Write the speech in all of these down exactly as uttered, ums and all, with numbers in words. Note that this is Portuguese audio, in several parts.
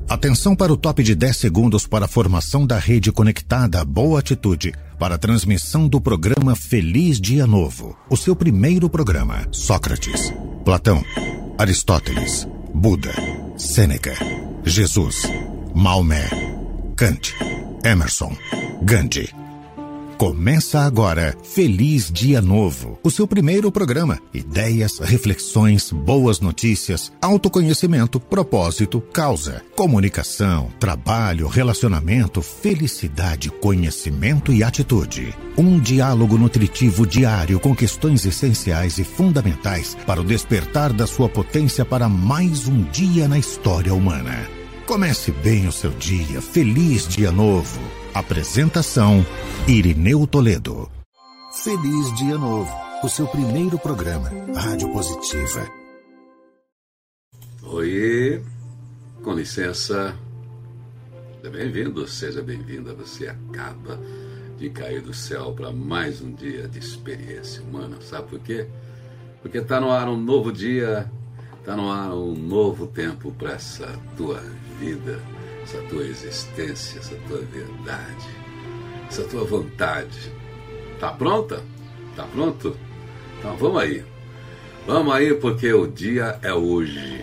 Atenção para o top de dez segundos para a formação da rede conectada Boa Atitude para a transmissão do programa Feliz Dia Novo. O seu primeiro programa. Sócrates, Platão, Aristóteles, Buda, Sêneca, Jesus, Maomé, Kant, Emerson, Gandhi. Começa agora Feliz Dia Novo, o seu primeiro programa. Ideias, reflexões, boas notícias, autoconhecimento, propósito, causa, comunicação, trabalho, relacionamento, felicidade, conhecimento e atitude. Um diálogo nutritivo diário com questões essenciais e fundamentais para o despertar da sua potência para mais um dia na história humana. Comece bem o seu dia. Feliz Dia Novo. Apresentação, Irineu Toledo. Feliz Dia Novo, o seu primeiro programa, Rádio Positiva. Oi, com licença. Seja bem-vindo, seja bem-vinda. Você acaba de cair do céu para mais um dia de experiência humana. Sabe por quê? Porque está no ar um novo dia, está no ar um novo tempo para essa tua vida, essa tua existência, essa tua verdade, essa tua vontade. Tá pronta? Tá pronto? Então vamos aí. Vamos aí, porque o dia é hoje.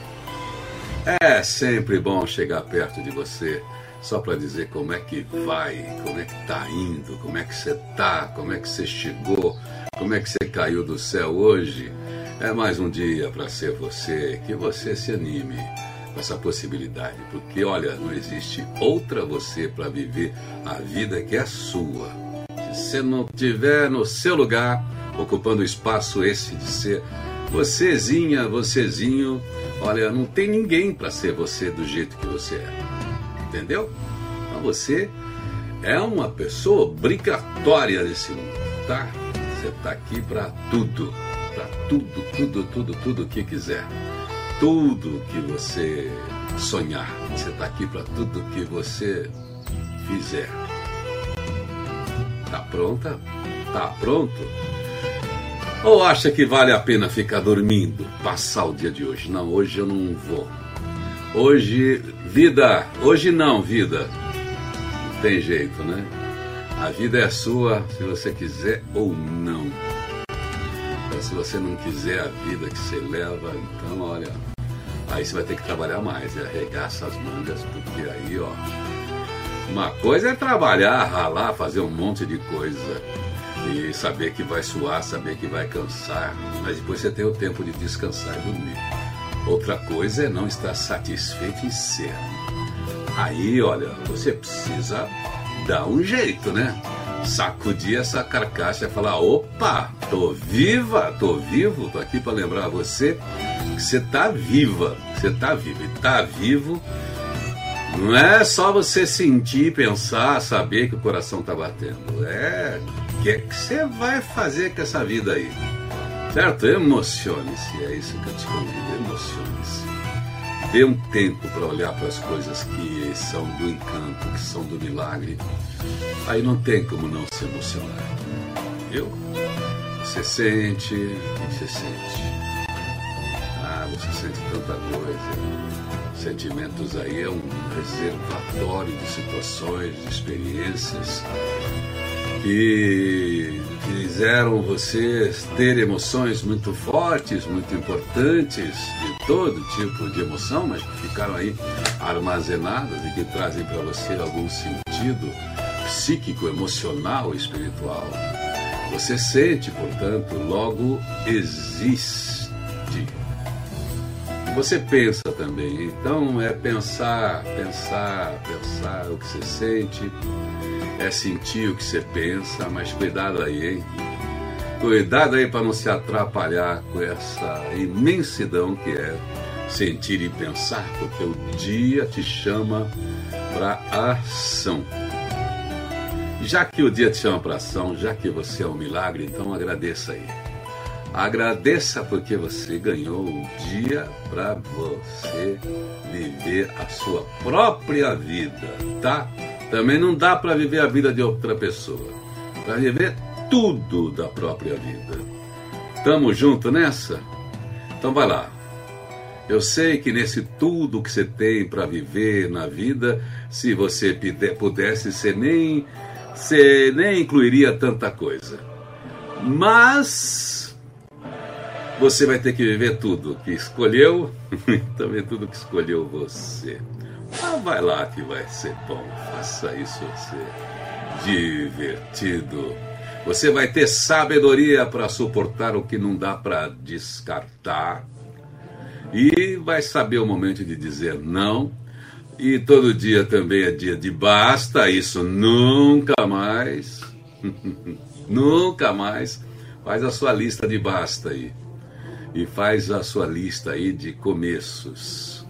É sempre bom chegar perto de você só para dizer como é que vai, como é que tá indo, como é que você tá, como é que você chegou, como é que você caiu do céu hoje. É mais um dia para ser você, que você se anime com essa possibilidade, porque olha, não existe outra você para viver a vida que é sua. Se você não estiver no seu lugar, ocupando o espaço esse de ser vocêzinha, vocêzinho, olha, não tem ninguém para ser você do jeito que você é, entendeu? Então você é uma pessoa obrigatória desse mundo, tá? Você está aqui para tudo, para tudo, tudo, tudo, tudo que quiser. Tudo que você sonhar, você está aqui para tudo que você fizer. Tá pronta? Tá pronto? Ou acha que vale a pena ficar dormindo, passar o dia de hoje? Não, hoje eu não vou. Hoje, vida, hoje não, vida. Não tem jeito, né? A vida é sua, se você quiser ou não. Se você não quiser a vida que você leva, então olha, aí você vai ter que trabalhar mais, é arregaça as mangas, porque aí, ó, uma coisa é trabalhar, ralar, fazer um monte de coisa e saber que vai suar, saber que vai cansar, mas depois você tem o tempo de descansar e dormir. Outra coisa é não estar satisfeito em ser. Aí, olha, você precisa dar um jeito, né? Sacudir essa carcaça e falar: opa, tô viva, tô vivo, tô aqui para lembrar você que você tá viva, você tá vivo. E tá vivo não é só você sentir, pensar, saber que o coração tá batendo. É o que é que você vai fazer com essa vida aí, certo? Emocione-se, é isso que eu te convido, emocione-se. Dê um tempo para olhar para as coisas que são do encanto, que são do milagre. Aí não tem como não se emocionar, viu? Você sente, você sente. Ah, você sente tanta coisa. Sentimentos aí é um reservatório de situações, de experiências que fizeram você ter emoções muito fortes, muito importantes, de todo tipo de emoção, mas que ficaram aí armazenadas e que trazem para você algum sentido psíquico, emocional, espiritual. Você sente, portanto, logo existe. Você pensa também, então é pensar, pensar, pensar o que você sente, é sentir o que você pensa, mas cuidado aí, hein? Cuidado aí para não se atrapalhar com essa imensidão que é sentir e pensar, porque o dia te chama para ação. Já que o dia te chama para ação, já que você é um milagre, então agradeça aí. Agradeça porque você ganhou um dia para você viver a sua própria vida, tá? Também não dá para viver a vida de outra pessoa, para viver tudo da própria vida. Tamo junto nessa? Então vai lá. Eu sei que nesse tudo que você tem para viver na vida, se você pudesse, você nem, você nem incluiria tanta coisa. Mas você vai ter que viver tudo que escolheu, também tudo que escolheu você. Ah, vai lá que vai ser bom, faça isso ser divertido. Você vai ter sabedoria para suportar o que não dá para descartar. E vai saber o momento de dizer não. E todo dia também é dia de basta. Isso nunca mais. Nunca mais. Faz a sua lista de basta aí. E faz a sua lista aí de começos.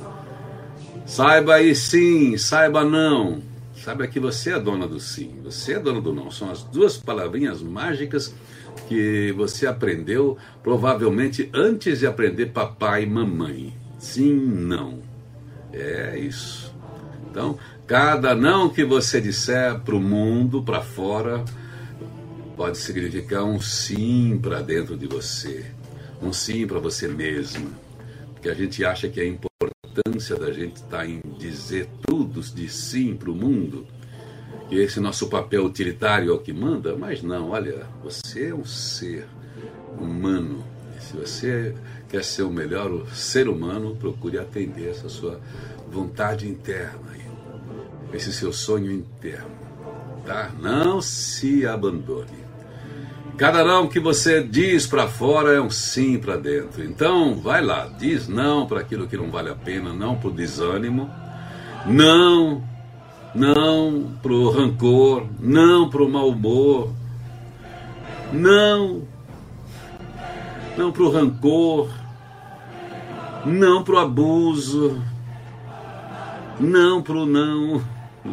Saiba aí sim, saiba não. Saiba que você é dona do sim, você é dona do não. São as duas palavrinhas mágicas que você aprendeu provavelmente antes de aprender papai e mamãe. Sim, não. É isso. Então, cada não que você disser para o mundo, para fora, pode significar um sim para dentro de você. Um sim para você mesmo. Porque a gente acha que a importância da gente está em dizer tudo de sim para o mundo, que esse nosso papel utilitário é o que manda, mas não, olha, você é um ser humano, e se você quer ser o melhor ser humano, procure atender essa sua vontade interna, esse seu sonho interno, tá? Não se abandone. Cada não que você diz para fora é um sim para dentro, então vai lá, diz não para aquilo que não vale a pena, não para o desânimo, não não pro rancor, não pro mau humor, não, não pro rancor, não pro abuso, não pro não.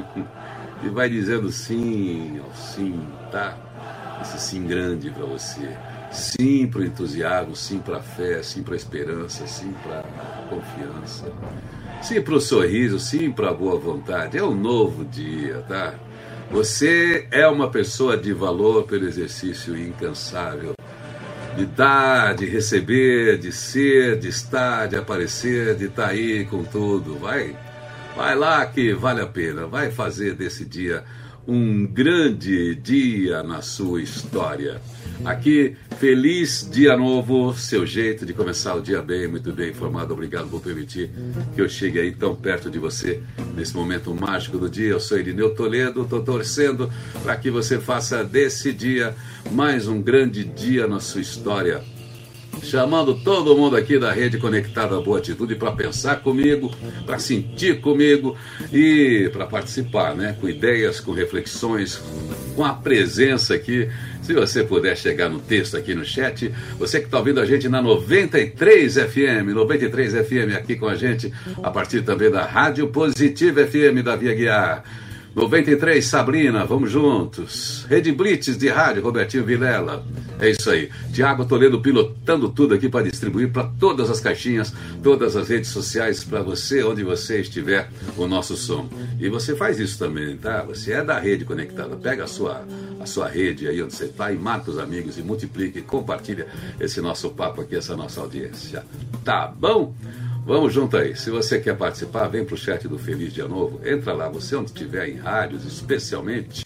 E vai dizendo sim ao sim, tá? Esse sim grande para você. Sim pro entusiasmo, sim pra fé, sim pra esperança, sim pra confiança. Sim para o sorriso, sim para a boa vontade. É um novo dia, tá? Você é uma pessoa de valor pelo exercício incansável de dar, de receber, de ser, de estar, de aparecer, de estar aí com tudo. Vai, vai lá que vale a pena. Vai fazer desse dia um grande dia na sua história. Aqui, feliz dia novo, seu jeito de começar o dia bem, muito bem informado. Obrigado por permitir que eu chegue aí tão perto de você nesse momento mágico do dia. Eu sou Irineu Toledo, estou torcendo para que você faça desse dia mais um grande dia na sua história. Chamando todo mundo aqui da Rede Conectada à Boa Atitude para pensar comigo, para sentir comigo e para participar, né? Com ideias, com reflexões, com a presença aqui. Se você puder chegar no texto aqui no chat, você que está ouvindo a gente na noventa e três F M, noventa e três F M aqui com a gente, a partir também da Rádio Positiva F M da Via Guiar. noventa e três Sabrina, vamos juntos. Rede Blitz de rádio, Robertinho Vilela. É isso aí. Tiago Toledo pilotando tudo aqui para distribuir para todas as caixinhas, todas as redes sociais, para você, onde você estiver, o nosso som. E você faz isso também, tá? Você é da Rede Conectada. Pega a sua, a sua rede aí onde você está e marca os amigos e multiplica e compartilha esse nosso papo aqui, essa nossa audiência. Tá bom? Vamos junto aí. Se você quer participar, vem pro chat do Feliz Dia Novo. Entra lá, você onde estiver, em rádios, especialmente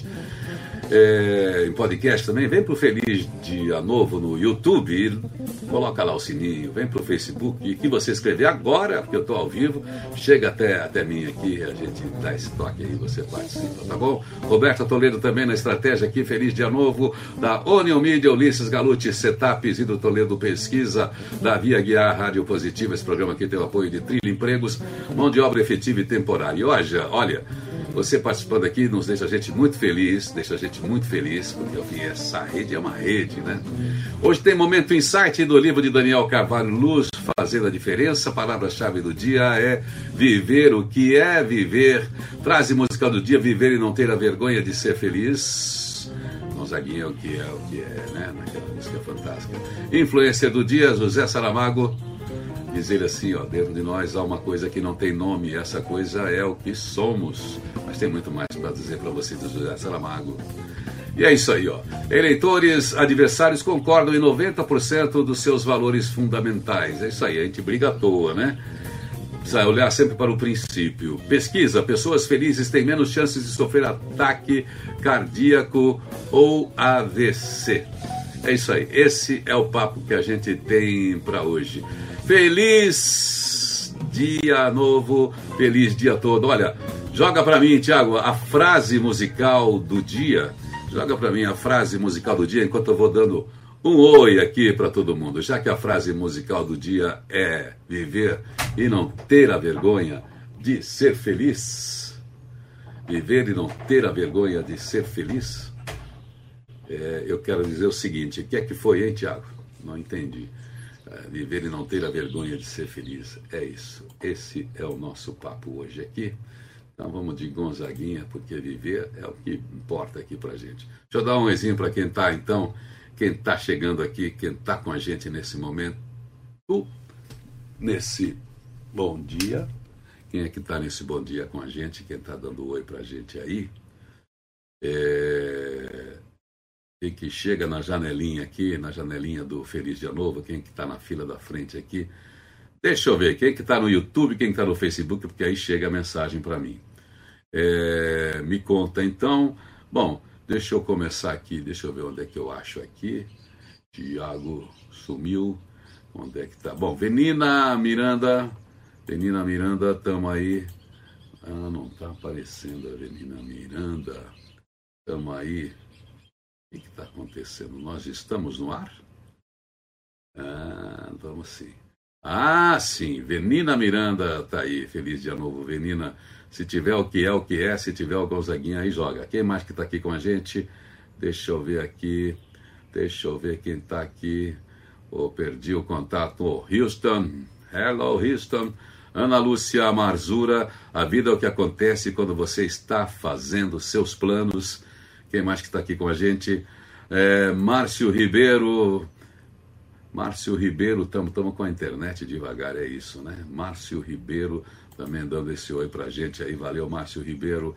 é, em podcast também. Vem pro Feliz Dia Novo no YouTube. Coloca lá o sininho. Vem pro Facebook. E que você escrever agora, porque eu estou ao vivo, chega até, até mim aqui. A gente dá esse toque aí e você participa, tá bom? Roberta Toledo também na estratégia aqui. Feliz Dia Novo da Onion Media, Ulisses Galuti, Setups e do Toledo Pesquisa, da Via Guiar Rádio Positiva. Esse programa aqui tem o apoio de Trilha Empregos, mão de obra efetiva e temporária. E hoje, olha, você participando aqui nos deixa a gente muito feliz, deixa a gente muito feliz, porque enfim, essa rede é uma rede, né? Hoje tem Momento Insight do livro de Daniel Carvalho Luz, Fazendo a Diferença. A palavra-chave do dia é viver. O que é viver? Frase musical do dia: viver e não ter a vergonha de ser feliz. Gonzaguinha é o que é, o que é, né? Naquela música fantástica. Influência do dia, José Saramago. Diz ele assim, ó, dentro de nós há uma coisa que não tem nome, e essa coisa é o que somos. Mas tem muito mais para dizer para você do José Saramago. E é isso aí, ó. Eleitores adversários concordam em noventa por cento dos seus valores fundamentais. É isso aí, a gente briga à toa, né? Precisa olhar sempre para o princípio. Pesquisa, pessoas felizes têm menos chances de sofrer ataque cardíaco ou A V C. É isso aí, esse é o papo que a gente tem para hoje. Feliz dia novo, feliz dia todo. Olha, joga para mim, Thiago, a frase musical do dia. Joga para mim a frase musical do dia enquanto eu vou dando um oi aqui para todo mundo. Já que a frase musical do dia é viver e não ter a vergonha de ser feliz. Viver e não ter a vergonha de ser feliz. É, eu quero dizer o seguinte, o que é que foi, hein, Thiago? Não entendi. É, viver e não ter a vergonha de ser feliz. É isso. Esse é o nosso papo hoje aqui. Então vamos de Gonzaguinha, porque viver é o que importa aqui pra gente. Deixa eu dar um oizinho para quem tá, então, quem tá chegando aqui, quem tá com a gente nesse momento, nesse bom dia. Quem é que tá nesse bom dia com a gente? Quem tá dando oi pra gente aí? É... Quem que chega na janelinha aqui, na janelinha do Feliz Dia Novo, quem que está na fila da frente aqui. Deixa eu ver, quem que está no YouTube, quem está no Facebook, porque aí chega a mensagem para mim. É, me conta então. Bom, deixa eu começar aqui, deixa eu ver onde é que eu acho aqui. Tiago sumiu, onde é que tá? Bom, Venina Miranda, Venina Miranda, estamos aí. Ah, não está aparecendo a Venina Miranda. Estamos aí. O que está acontecendo? Nós estamos no ar? Ah, vamos sim. Ah, sim. Venina Miranda está aí. Feliz dia novo, Venina. Se tiver o que é, o que é. Se tiver o Gonzaguinha, aí joga. Quem mais que está aqui com a gente? Deixa eu ver aqui. Deixa eu ver quem está aqui. Oh, perdi o contato. Oh, Houston. Hello, Houston. Ana Lúcia Marzura. A vida é o que acontece quando você está fazendo seus planos. Quem mais que está aqui com a gente? É, Márcio Ribeiro. Márcio Ribeiro, estamos com a internet devagar, é isso, né? Márcio Ribeiro também dando esse oi pra gente aí. Valeu, Márcio Ribeiro.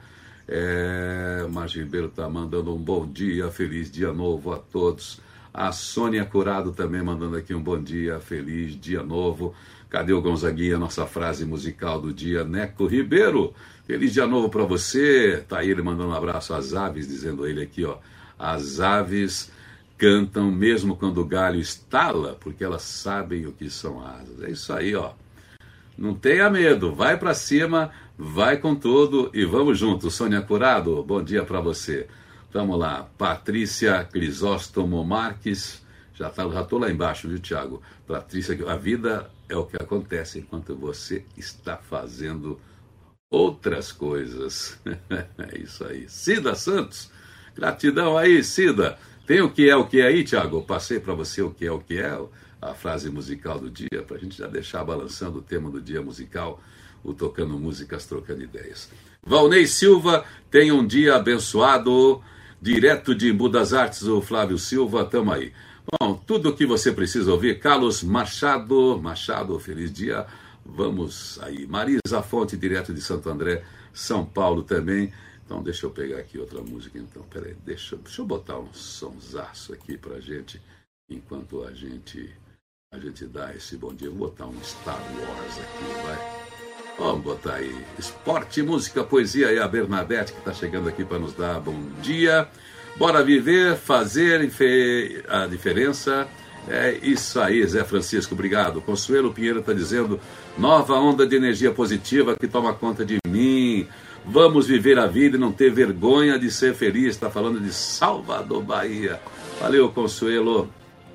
É, Márcio Ribeiro está mandando um bom dia, feliz dia novo a todos. A Sônia Curado também mandando aqui um bom dia, feliz dia novo. Cadê o Gonzaguinha, nossa frase musical do dia? Neco Ribeiro, feliz dia novo para você. Tá aí ele mandando um abraço às aves, dizendo ele aqui, ó. As aves cantam mesmo quando o galho estala, porque elas sabem o que são asas. É isso aí, ó. Não tenha medo, vai para cima, vai com tudo e vamos juntos. Sônia Curado, bom dia para você. Vamos lá, Patrícia Crisóstomo Marques, já tá, já tô lá embaixo, viu, Thiago? Patrícia, a vida é o que acontece enquanto você está fazendo outras coisas. É isso aí. Cida Santos, gratidão aí, Cida. Tem o que é o que é aí, Thiago? Eu passei para você o que é o que é, a frase musical do dia, para a gente já deixar balançando o tema do dia musical, o Tocando Músicas, Trocando Ideias. Valnei Silva, tenha um dia abençoado. Direto de Embu das Artes, o Flávio Silva, tamo aí. Bom, tudo o que você precisa ouvir. Carlos Machado, Machado, feliz dia. Vamos aí. Marisa Fonte, direto de Santo André, São Paulo também. Então, deixa eu pegar aqui outra música, então. Peraí, deixa, deixa eu botar um sonsaço aqui pra gente, enquanto a gente, a gente dá esse bom dia. Vou botar um Star Wars aqui, vai. Vamos botar aí. Esporte, música, poesia e a Bernadette, que está chegando aqui para nos dar bom dia. Bora viver, fazer a diferença. É isso aí, Zé Francisco, obrigado. Consuelo Pinheiro está dizendo, nova onda de energia positiva que toma conta de mim. Vamos viver a vida e não ter vergonha de ser feliz. Está falando de Salvador, Bahia. Valeu, Consuelo.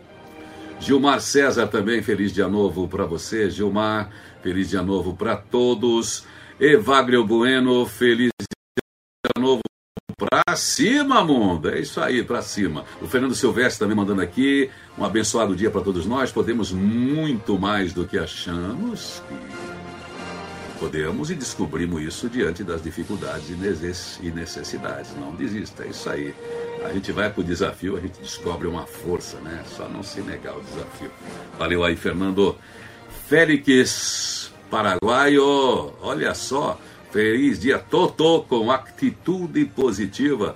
Gilmar César também, feliz dia novo para você, Gilmar. Feliz dia novo para todos. Evagrio Bueno, feliz dia novo para cima, mundo. É isso aí, para cima. O Fernando Silvestre também mandando aqui. Um abençoado dia para todos nós. Podemos muito mais do que achamos. Podemos e descobrimos isso diante das dificuldades e necessidades. Não desista, é isso aí. A gente vai para o desafio, a gente descobre uma força, né? Só não se negar o desafio. Valeu aí, Fernando. Félix Paraguaio, olha só, feliz dia, Totô, com atitude positiva.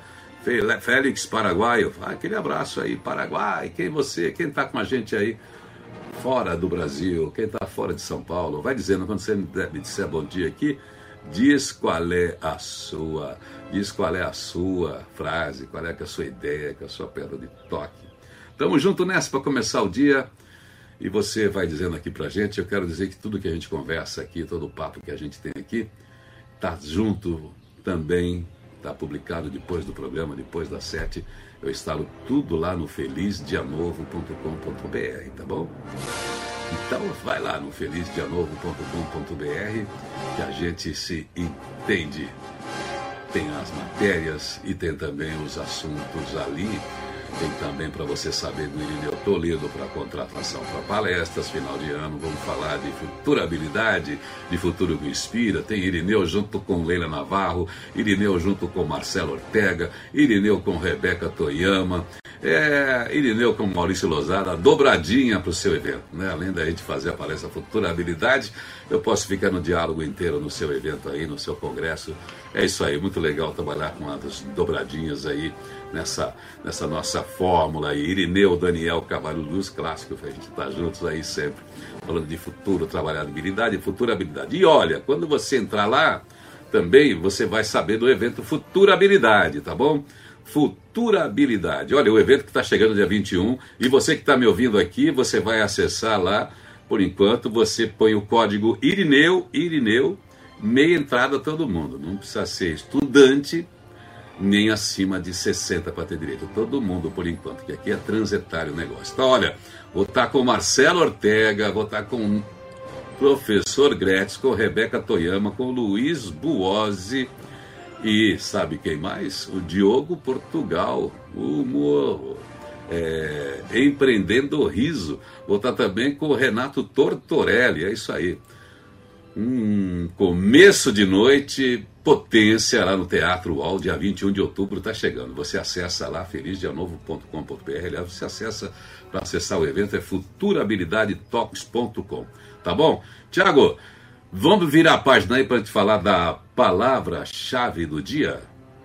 Félix Paraguaio, ah, aquele abraço aí, Paraguai. Quem você, quem está com a gente aí fora do Brasil, quem está fora de São Paulo, vai dizendo, quando você me disser bom dia aqui, diz qual é a sua, diz qual é a sua frase, qual é a sua ideia, que é a sua pedra de toque. Tamo junto nessa para começar o dia. E você vai dizendo aqui pra gente, eu quero dizer que tudo que a gente conversa aqui, todo o papo que a gente tem aqui, tá junto também, tá publicado depois do programa, depois das sete. Eu instalo tudo lá no feliz dia novo ponto com ponto b r, tá bom? Então vai lá no feliz dia novo ponto com ponto b r que a gente se entende. Tem as matérias e tem também os assuntos ali. Tem também para você saber do Irineu Toledo para contratação para palestras, final de ano, vamos falar de futurabilidade, de futuro que inspira. Tem Irineu junto com Leila Navarro, Irineu junto com Marcelo Ortega, Irineu com Rebeca Toyama, é, Irineu com Maurício Lozada, dobradinha para o seu evento, né? Além da gente fazer a palestra Futurabilidade, eu posso ficar no diálogo inteiro no seu evento aí, no seu congresso. É isso aí, muito legal trabalhar com as dobradinhas aí nessa, nessa nossa fórmula aí. Irineu, Daniel, Cavalho Luz, clássico, a gente tá juntos aí sempre, falando de futuro, trabalhabilidade e futurabilidade. E olha, quando você entrar lá, também você vai saber do evento Futurabilidade, tá bom? Futurabilidade. Olha, o evento que está chegando dia vinte e um, e você que está me ouvindo aqui, você vai acessar lá, por enquanto, você põe o código Irineu, Irineu, meia entrada todo mundo, não precisa ser estudante, nem acima de sessenta para ter direito, todo mundo por enquanto, que aqui é transitário o negócio. Então, olha, vou estar com Marcelo Ortega, vou estar com o professor Gretz, com Rebeca Toyama, com Luiz Buozzi, e sabe quem mais? O Diogo Portugal, o Morro, é, Empreendendo Riso. Vou estar também com o Renato Tortorelli, é isso aí. Um começo de noite, potência lá no Teatro U O L, dia vinte e um de outubro, está chegando. Você acessa lá, feliz dia novo ponto com ponto b r. Aliás, você acessa, para acessar o evento, é futurabilidade talks ponto com. Tá bom? Tiago, vamos virar a página aí para te falar da palavra-chave do dia?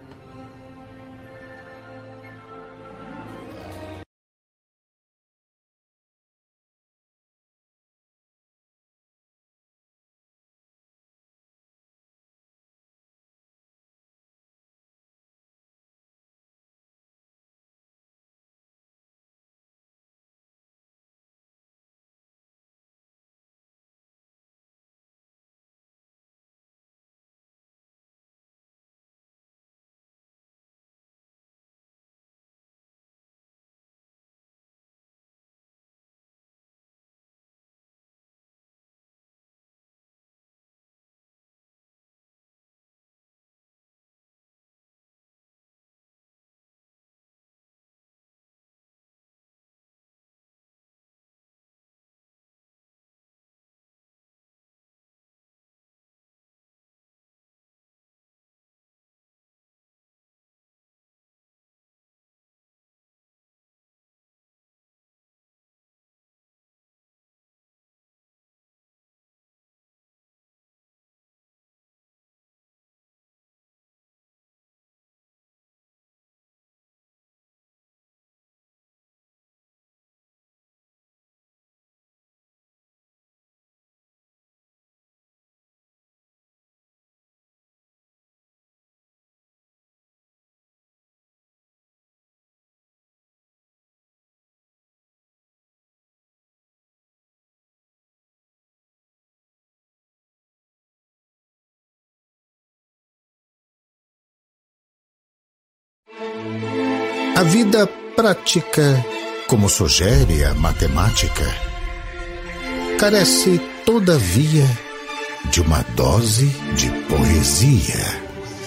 A vida prática, como sugere a matemática, carece, todavia, de uma dose de poesia.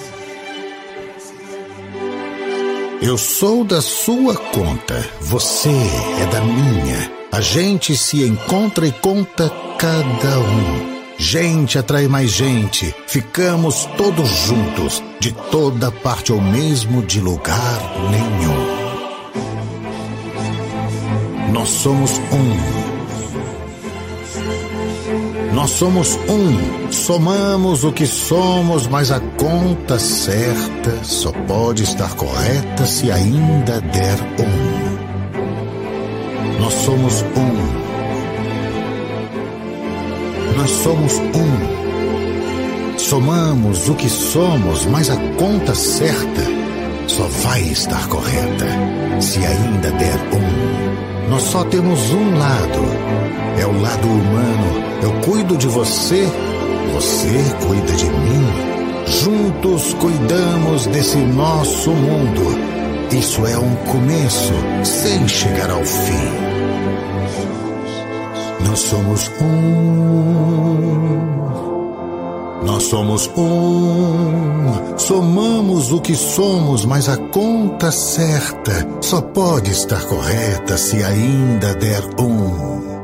Eu sou da sua conta, você é da minha. A gente se encontra e conta cada um. Gente atrai mais gente, ficamos todos juntos, de toda parte ou mesmo de lugar nenhum. Nós somos um. Nós somos um, somamos o que somos, mas a conta certa só pode estar correta se ainda der um. Nós somos um. Nós somos um. Somamos o que somos, mas a conta certa só vai estar correta se ainda der um. Nós só temos um lado, é o lado humano. Eu cuido de você, você cuida de mim. Juntos cuidamos desse nosso mundo. Isso é um começo sem chegar ao fim. Nós somos um. Nós somos um. Somamos o que somos, mas a conta certa só pode estar correta se ainda der um.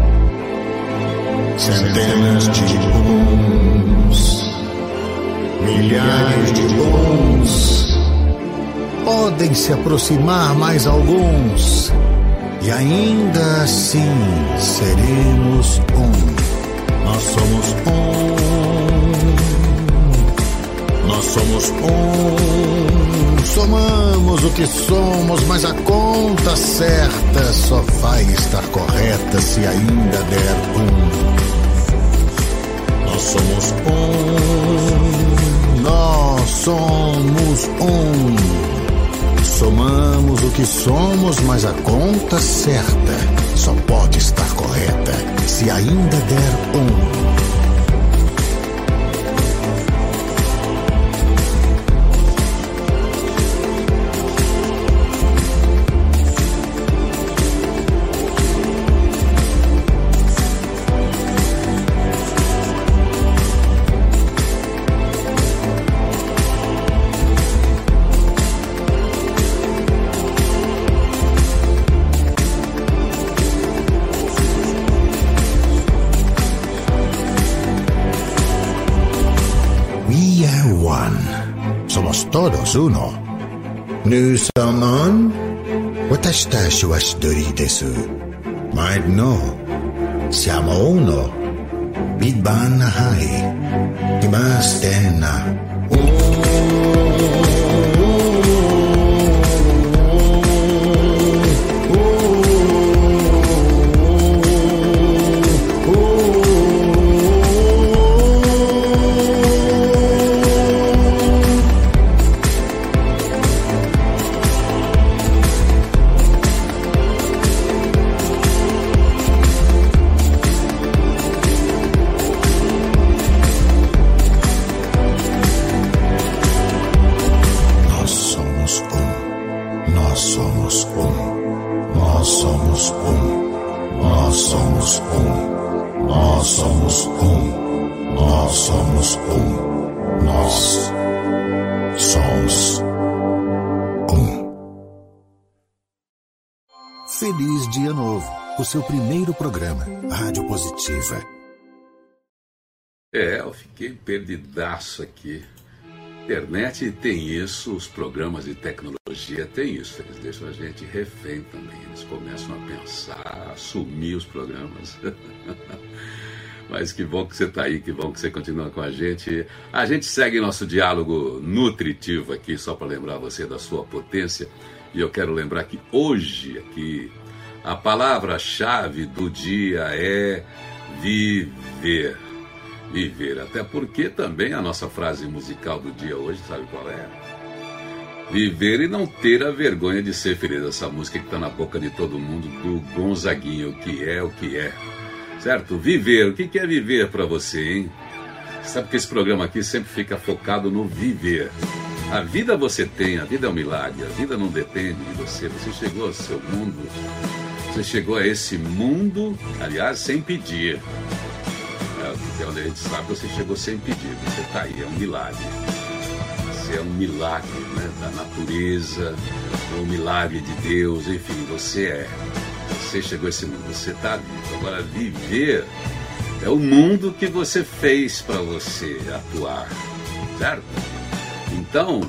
Centenas de uns, milhares de uns, podem se aproximar mais alguns, e ainda assim seremos um. Nós somos um, nós somos um, somamos o que somos, mas a conta certa só vai estar correta se ainda der um. Nós somos um, nós somos um. Somamos o que somos, mas a conta certa só pode estar correta se ainda der um. Todos uno. Nu somon, watashi tashi wa shidori desu. Mas no, siamo uno. Bidban hai. Imashiten na. Feliz Dia Novo, o seu primeiro programa, Rádio Positiva. É, eu fiquei perdidaço aqui. Internet tem isso, os programas de tecnologia tem isso. Eles deixam a gente refém também. Eles começam a pensar, a assumir os programas. Mas que bom que você está aí, que bom que você continua com a gente. A gente segue nosso diálogo nutritivo aqui, só para lembrar você da sua potência. E eu quero lembrar que hoje aqui a palavra-chave do dia é viver. Viver, até porque também a nossa frase musical do dia hoje, sabe qual é? Viver e não ter a vergonha de ser feliz. Essa música que está na boca de todo mundo, do Gonzaguinha, o que é, o que é. Certo? Viver, o que é viver para você, hein? Sabe que esse programa aqui sempre fica focado no viver. A vida você tem, a vida é um milagre, a vida não depende de você. Você chegou ao seu mundo, você chegou a esse mundo, aliás, sem pedir. É onde a gente sabe que você chegou sem pedir, você está aí, é um milagre. Você é um milagre, né, da natureza, um milagre de Deus, enfim, você é. Você chegou a esse mundo, você está vivo. Agora, viver é o mundo que você fez para você atuar, certo? Então,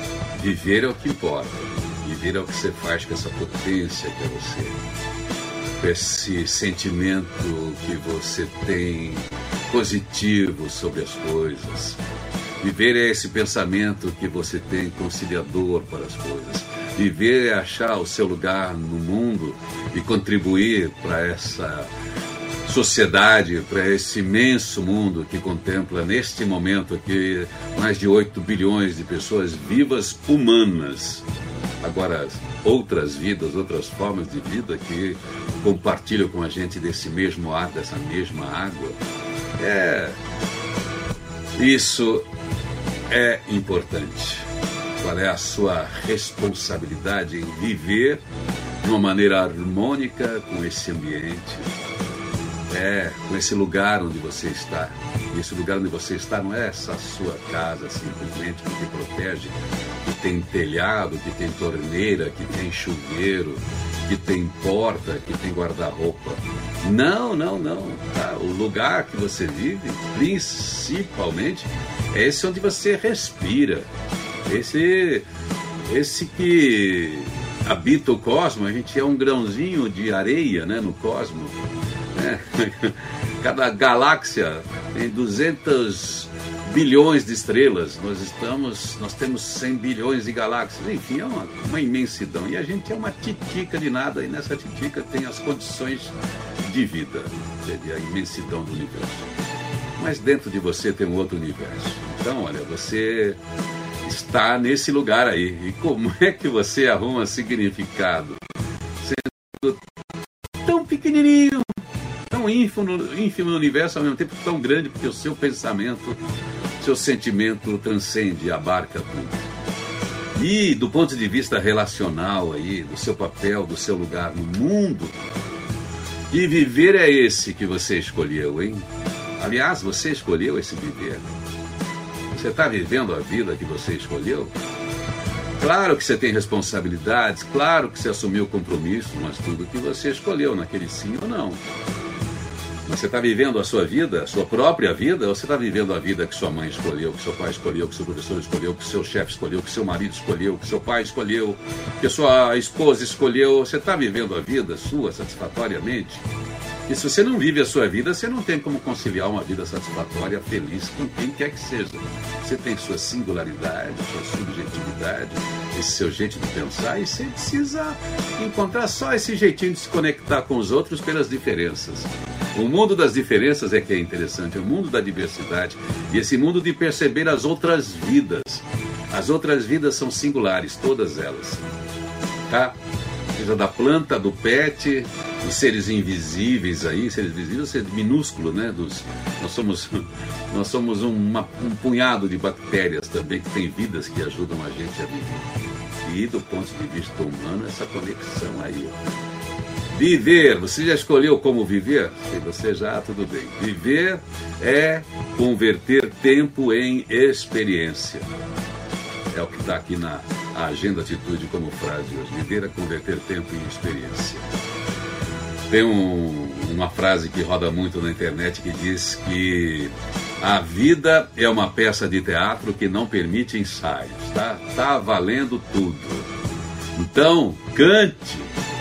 viver é o que importa. Viver é o que você faz com essa potência que é você. com esse sentimento que você tem positivo sobre as coisas. Viver é esse pensamento que você tem conciliador para as coisas. Viver é achar o seu lugar no mundo e contribuir para essa sociedade, para esse imenso mundo que contempla neste momento aqui mais de oito bilhões de pessoas vivas humanas. Agora, outras vidas, outras formas de vida que compartilham com a gente desse mesmo ar, dessa mesma água. É, isso é importante. Qual é a sua responsabilidade em viver de uma maneira harmônica com esse ambiente? É, com esse lugar onde você está. E esse lugar onde você está não é essa sua casa simplesmente que te protege, que tem telhado, que tem torneira, que tem chuveiro, que tem porta, que tem guarda-roupa. Não, não, não. Tá? O lugar que você vive, principalmente, é esse onde você respira. Esse, esse que habita o cosmos. A gente é um grãozinho de areia, né, no cosmos. É. Cada galáxia tem duzentos bilhões de estrelas. Nós estamos, nós temos cem bilhões de galáxias. Enfim, é uma, uma imensidão. E a gente é uma titica de nada. E nessa titica tem as condições de vida. Seria a imensidão do universo. Mas dentro de você tem um outro universo. Então, olha, você está nesse lugar aí. E como é que você arruma significado? Sendo tão pequenininho, tão ínfimo, ínfimo no universo, ao mesmo tempo tão grande, porque o seu pensamento, seu sentimento transcende, abarca tudo. E do ponto de vista relacional aí, do seu papel, do seu lugar no mundo, e viver é esse que você escolheu, hein? Aliás, você escolheu esse viver. Você está vivendo a vida que você escolheu? Claro que você tem responsabilidades, claro que você assumiu compromisso, mas tudo que você escolheu naquele sim ou não. Mas você está vivendo a sua vida, a sua própria vida, ou você está vivendo a vida que sua mãe escolheu, que seu pai escolheu, que seu professor escolheu, que seu chefe escolheu, que seu marido escolheu, que seu pai escolheu, que sua esposa escolheu? Você está vivendo a vida sua satisfatoriamente? E se você não vive a sua vida, você não tem como conciliar uma vida satisfatória, feliz, com quem quer que seja. Você tem sua singularidade, sua subjetividade, esse seu jeito de pensar, e você precisa encontrar só esse jeitinho de se conectar com os outros pelas diferenças. O mundo das diferenças é que é interessante, é o mundo da diversidade, e esse mundo de perceber as outras vidas. As outras vidas são singulares, todas elas. Tá? Seja da planta, do pet, dos seres invisíveis aí, seres visíveis, seres minúsculos, né? Dos, nós somos, nós somos uma, um punhado de bactérias também que tem vidas que ajudam a gente a viver. E do ponto de vista humano, essa conexão aí, ó. Viver, você já escolheu como viver? Se você já, tudo bem. Viver é converter tempo em experiência. É o que está aqui na Agenda Atitude como frase de hoje. Viver é converter tempo em experiência. Tem um, uma frase que roda muito na internet que diz que a vida é uma peça de teatro que não permite ensaios. Tá, tá valendo tudo. Então, cante.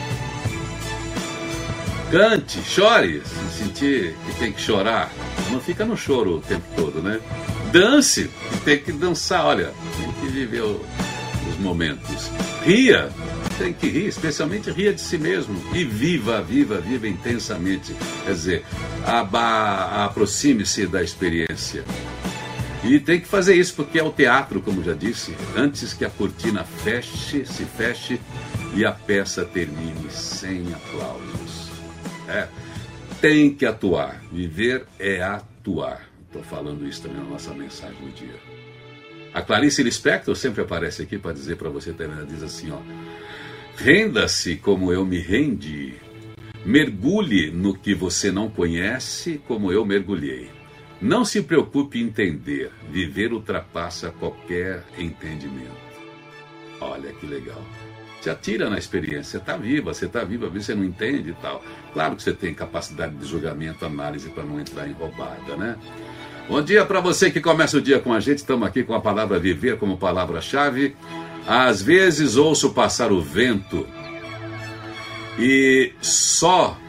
Cante, chore, se sentir que tem que chorar. Não fica no choro o tempo todo, né? Dance, que tem que dançar, olha, tem que viver o, os momentos. Ria, tem que rir, especialmente ria de si mesmo. E viva, viva, viva intensamente. Quer dizer, aproxime-se da experiência. E tem que fazer isso porque é o teatro, como já disse, antes que a cortina feche, se feche e a peça termine sem aplausos. É, tem que atuar. Viver é atuar. Estou falando isso também na nossa mensagem do dia. A Clarice Lispector sempre aparece aqui para dizer para você também. Ela diz assim, ó: renda-se como eu me rendi. Mergulhe no que você não conhece como eu mergulhei. Não se preocupe em entender. Viver ultrapassa qualquer entendimento. Olha que legal. Se atira na experiência, está viva, você está viva, você não entende e tal. Claro que você tem capacidade de julgamento, análise para não entrar em roubada, né? Bom dia para você que começa o dia com a gente. Estamos aqui com a palavra viver como palavra-chave. Às vezes ouço passar o vento e só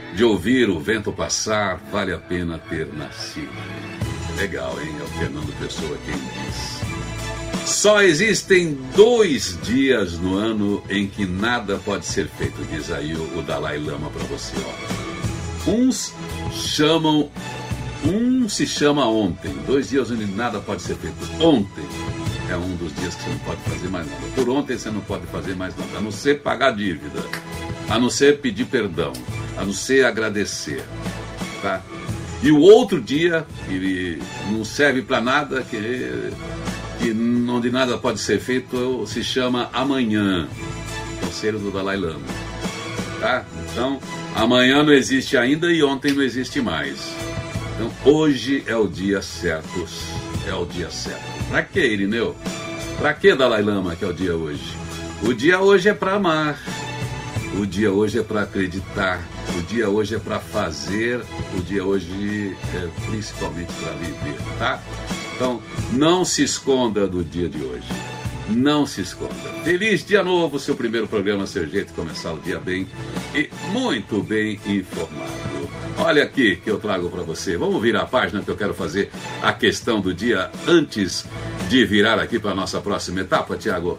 de ouvir o vento passar, vale a pena ter nascido. Legal, hein? É o Fernando Pessoa quem diz. Só existem dois dias no ano em que nada pode ser feito, diz aí o, o Dalai Lama para você. Ó. Uns chamam, um se chama ontem, dois dias onde nada pode ser feito. Ontem é um dos dias que você não pode fazer mais nada. Por ontem você não pode fazer mais nada, a não ser pagar dívida, a não ser pedir perdão, a não ser agradecer, tá? E o outro dia, que não serve para nada, que, que onde nada pode ser feito, se chama amanhã, conselho do Dalai Lama, tá? Então, amanhã não existe ainda e ontem não existe mais. Então, hoje é o dia certo, é o dia certo. Pra que, Irineu? Pra que, Dalai Lama, que é o dia hoje? O dia hoje é para amar. O dia hoje é para acreditar. O dia hoje é para fazer. O dia hoje é principalmente para viver, tá? Então, não se esconda do dia de hoje. Não se esconda. Feliz dia novo, seu primeiro programa, seu jeito de começar o dia bem e muito bem informado. Olha aqui que eu trago para você. Vamos virar a página que eu quero fazer a questão do dia antes de virar aqui para a nossa próxima etapa, Tiago.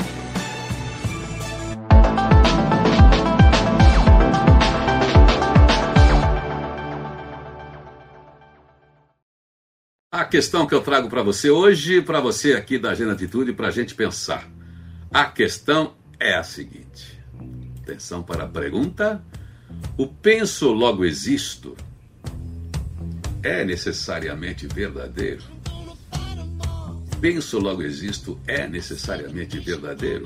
A questão que eu trago para você hoje, para você aqui da Agenda Atitude, para a gente pensar. A questão é a seguinte. Atenção para a pergunta. O penso logo existo é necessariamente verdadeiro? Penso logo existo é necessariamente verdadeiro?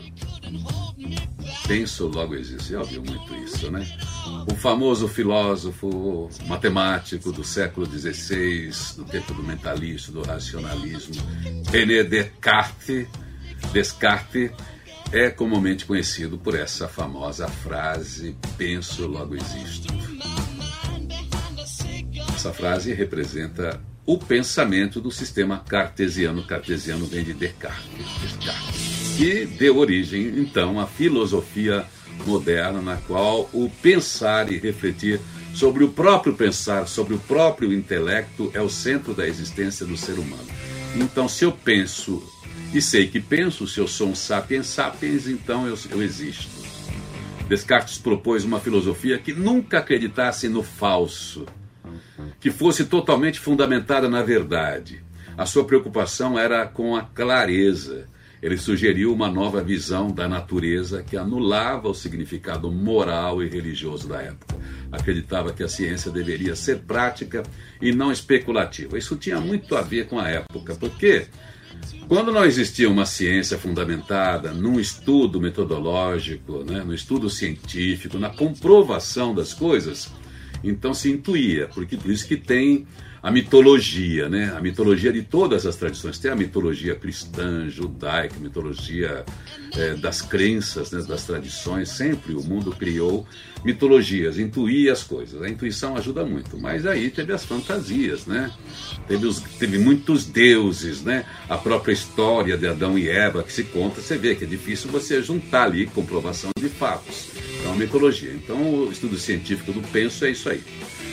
Penso logo existo. Já ouviu muito isso, né? O famoso filósofo matemático do século dezesseis, do tempo do mentalismo, do racionalismo, René Descartes, Descartes é comumente conhecido por essa famosa frase, penso, logo existo. Essa frase representa o pensamento do sistema cartesiano. Cartesiano vem de Descartes, Descartes, que deu origem, então, à filosofia moderna, na qual o pensar e refletir sobre o próprio pensar, sobre o próprio intelecto, é o centro da existência do ser humano. Então, se eu penso e sei que penso, se eu sou um sapiens sapiens, então eu, eu existo. Descartes propôs uma filosofia que nunca acreditasse no falso, que fosse totalmente fundamentada na verdade. A sua preocupação era com a clareza. Ele sugeriu uma nova visão da natureza que anulava o significado moral e religioso da época. Acreditava que a ciência deveria ser prática e não especulativa. Isso tinha muito a ver com a época, porque quando não existia uma ciência fundamentada num estudo metodológico, né, no estudo científico, na comprovação das coisas, então se intuía, porque por isso que tem a mitologia, né? A mitologia de todas as tradições. Tem a mitologia cristã, judaica, mitologia é, das crenças, né? Das tradições. Sempre o mundo criou mitologias, intuía as coisas. A intuição ajuda muito, mas aí teve as fantasias, né? Teve, os, teve muitos deuses, né? A própria história de Adão e Eva que se conta, você vê que é difícil você juntar ali comprovação de fatos. Então, a mitologia. Então, o estudo científico do penso é isso aí.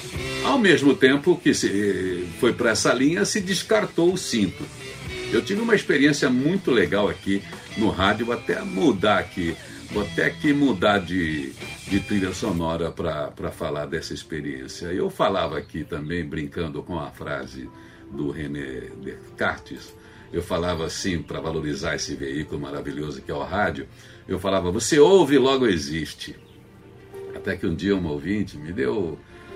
Ao mesmo tempo que se foi para essa linha, se descartou o cinto. Eu tive uma experiência muito legal aqui no rádio, vou até mudar aqui, vou até aqui mudar de, de trilha sonora para falar dessa experiência. Eu falava aqui também, brincando com a frase do René Descartes, eu falava assim, para valorizar esse veículo maravilhoso que é o rádio, eu falava, você ouve, logo existe. Até que um dia uma ouvinte me deu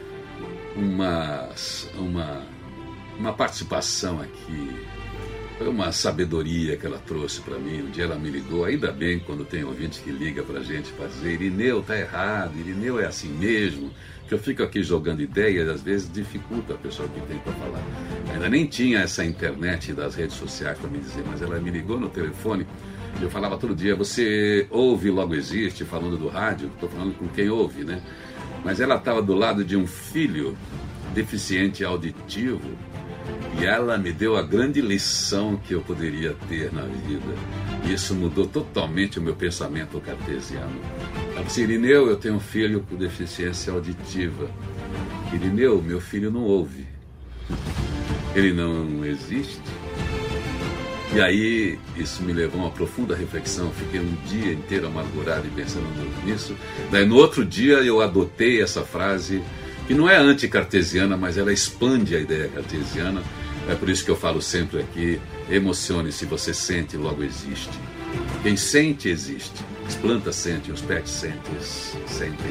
uma, uma, uma participação aqui, foi uma sabedoria que ela trouxe para mim. Um dia ela me ligou, ainda bem quando tem ouvinte que liga para a gente para dizer, Irineu, tá errado, Irineu é assim mesmo, que eu fico aqui jogando ideias, às vezes dificulta a pessoa que tem para falar. Ainda nem tinha essa internet das redes sociais para me dizer, mas ela me ligou no telefone, eu falava todo dia, você ouve, logo existe, falando do rádio, estou falando com quem ouve, né? Mas ela estava do lado de um filho deficiente auditivo e ela me deu a grande lição que eu poderia ter na vida. E isso mudou totalmente o meu pensamento cartesiano. Ela disse, Irineu, eu tenho um filho com deficiência auditiva. Irineu, meu filho não ouve. Ele não existe. E aí, isso me levou a uma profunda reflexão. Fiquei um dia inteiro amargurado e pensando nisso. Daí, no outro dia, eu adotei essa frase, que não é anticartesiana, mas ela expande a ideia cartesiana. É por isso que eu falo sempre aqui, emocione-se, você sente, logo existe. Quem sente, existe. As plantas sentem, os pets sentem, sentem.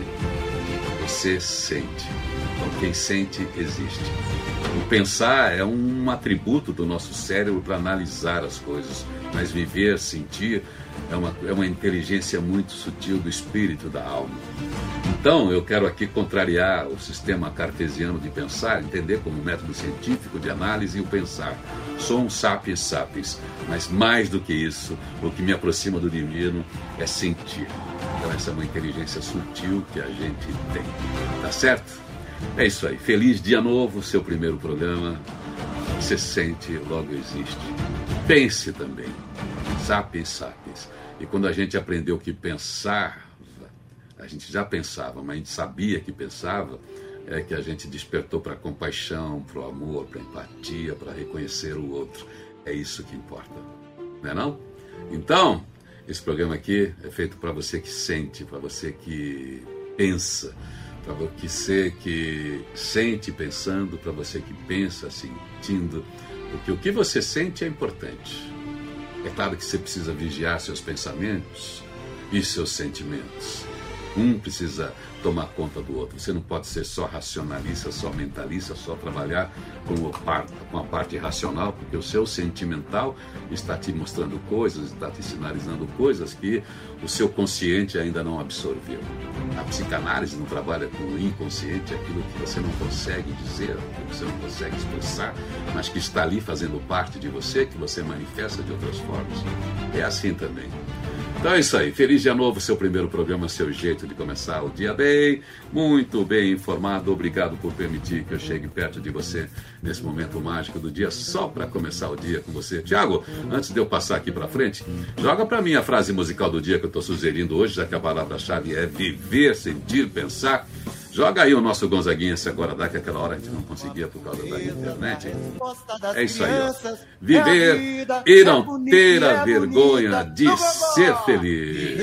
Você sente. Então, quem sente, existe. O pensar é um atributo do nosso cérebro para analisar as coisas, mas viver, sentir, é uma, é uma inteligência muito sutil do espírito, da alma. Então, eu quero aqui contrariar o sistema cartesiano de pensar, entender como método científico de análise o pensar. Sou um sapiens sapiens, mas mais do que isso, o que me aproxima do divino é sentir. Então, essa é uma inteligência sutil que a gente tem. Tá certo? É isso aí. Feliz dia novo, seu primeiro programa. Você sente, logo existe. Pense também. Sapiens sapiens. E quando a gente aprendeu que pensar, a gente já pensava, mas a gente sabia que pensava, é que a gente despertou para a compaixão, para o amor, para a empatia, para reconhecer o outro. É isso que importa. Não é não? Então, esse programa aqui é feito para você que sente, para você que pensa, para você que sente pensando, para você que pensa sentindo, porque o que você sente é importante. É claro que você precisa vigiar seus pensamentos e seus sentimentos. Um precisa tomar conta do outro. Você não pode ser só racionalista, só mentalista, só trabalhar com a parte, com a parte racional, porque o seu sentimental está te mostrando coisas, está te sinalizando coisas que o seu consciente ainda não absorveu. A psicanálise não trabalha com o inconsciente, aquilo que você não consegue dizer, aquilo que você não consegue expressar, mas que está ali fazendo parte de você, que você manifesta de outras formas. É assim também. Então é isso aí, feliz dia novo, seu primeiro programa, seu jeito de começar o dia bem, muito bem informado. Obrigado por permitir que eu chegue perto de você nesse momento mágico do dia, só para começar o dia com você. Tiago, antes de eu passar aqui para frente, joga para mim a frase musical do dia que eu estou sugerindo hoje, já que a palavra-chave é viver, sentir, pensar. Joga aí o nosso Gonzaguinha se agora dá, que aquela hora a gente não conseguia por causa da internet. É isso aí, ó. Viver e não ter a vergonha de ser feliz.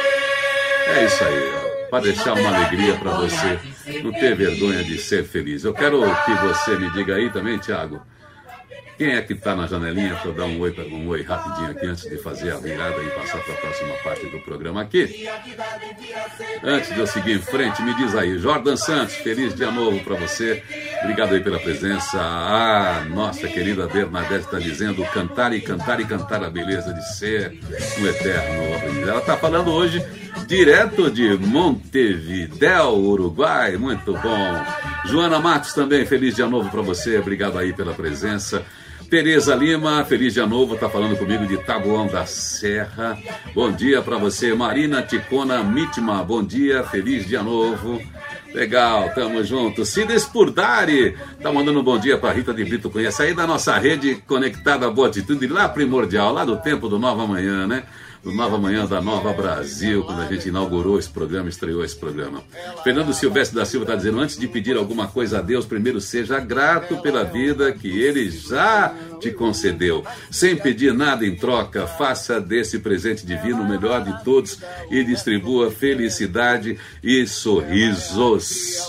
É isso aí, ó. Para deixar uma alegria para você não ter vergonha de ser feliz. Eu quero que você me diga aí também, Tiago, quem é que está na janelinha para eu dar um oi, um oi rapidinho aqui antes de fazer a virada e passar para a próxima parte do programa aqui? Antes de eu seguir em frente, me diz aí, Jordan Santos, feliz dia novo para você. Obrigado aí pela presença. A nossa querida Bernadette está dizendo cantar e cantar e cantar a beleza de ser um eterno aprendiz. Ela está falando hoje direto de Montevidéu, Uruguai. Muito bom. Joana Matos também, feliz dia novo para você. Obrigado aí pela presença. Tereza Lima, feliz dia novo, está falando comigo de Taboão da Serra. Bom dia para você. Marina Ticona Mitma, bom dia, feliz dia novo. Legal, tamo junto. Cida Spurdari, tá mandando um bom dia para Rita de Brito Cunha. Essa aí da nossa rede conectada à Boa Atitude, lá primordial, lá do tempo do Nova Manhã, né? Do Nova Manhã da Nova Brasil, quando a gente inaugurou esse programa, estreou esse programa. Fernando Silvestre da Silva está dizendo, antes de pedir alguma coisa a Deus, primeiro seja grato pela vida que Ele já te concedeu. Sem pedir nada em troca, faça desse presente divino o melhor de todos e distribua felicidade e sorrisos.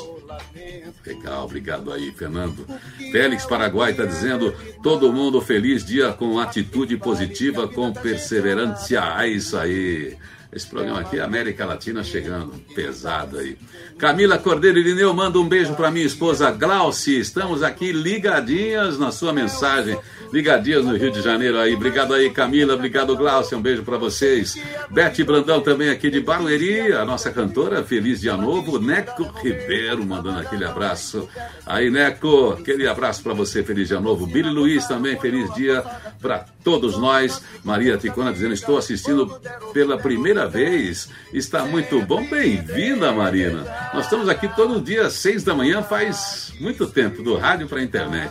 Legal, obrigado aí, Fernando. Félix Paraguai está dizendo, todo mundo feliz dia com atitude positiva, com perseverança. É isso aí. Esse programa aqui é América Latina chegando, pesado aí. Camila Cordeiro Irineu, manda um beijo para minha esposa Glauci. Estamos aqui ligadinhas na sua mensagem. Ligadinhas no Rio de Janeiro aí. Obrigado aí, Camila. Obrigado, Glauci. Um beijo para vocês. Bete Brandão também aqui de Barueri, a nossa cantora. Feliz dia novo. Neco Ribeiro mandando aquele abraço. Aí, Neco, aquele abraço para você. Feliz dia novo. Billy Luiz também, feliz dia para todos nós. Maria Ticona dizendo, estou assistindo pela primeira vez. Está muito bom. Bem-vinda, Marina. Nós estamos aqui todo dia às seis da manhã, faz muito tempo, do rádio para a internet.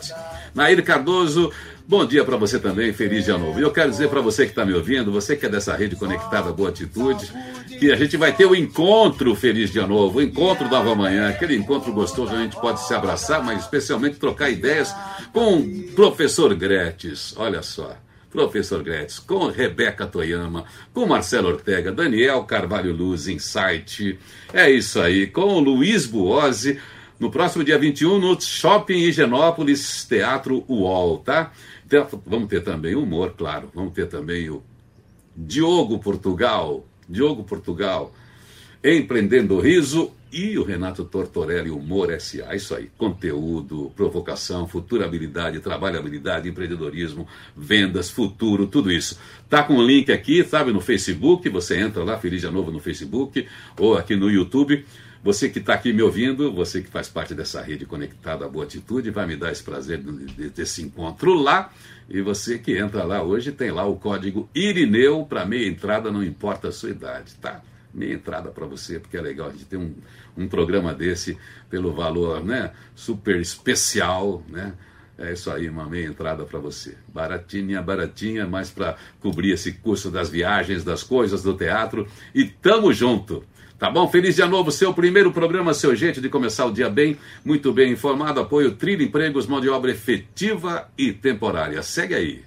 Nair Cardoso, bom dia para você também, feliz dia novo. E eu quero dizer para você que está me ouvindo, você que é dessa rede conectada Boa Atitude, que a gente vai ter o encontro Feliz Dia Novo, o encontro da Nova Manhã, aquele encontro gostoso, a gente pode se abraçar, mas especialmente trocar ideias com o professor Gretes, olha só. Professor Gretes, com Rebeca Toyama, com Marcelo Ortega, Daniel Carvalho Luz, Insight, é isso aí, com o Luiz Buozzi, no próximo dia vinte e um, no Shopping Higienópolis, Teatro U O L, tá? Então, vamos ter também humor, claro, vamos ter também o Diogo Portugal, Diogo Portugal, Empreendendo Riso, e o Renato Tortorelli, Humor S A, isso aí, conteúdo, provocação, futurabilidade, trabalhabilidade, empreendedorismo, vendas, futuro, tudo isso. Tá com o link aqui, sabe, no Facebook, você entra lá, Feliz Dia Novo no Facebook, ou aqui no YouTube. Você que está aqui me ouvindo, você que faz parte dessa rede conectada à Boa Atitude, vai me dar esse prazer desse encontro lá. E você que entra lá hoje, tem lá o código Irineu para meia entrada, não importa a sua idade, tá? Meia entrada para você, porque é legal a gente ter um, um programa desse pelo valor, né, super especial, né? É isso aí, uma meia entrada para você. Baratinha, baratinha, mas para cobrir esse custo das viagens, das coisas, do teatro. E tamo junto! Tá bom? Feliz Dia Novo, seu primeiro programa, seu jeito de começar o dia bem, muito bem informado. Apoio Trilha Empregos, mão de obra efetiva e temporária. Segue aí.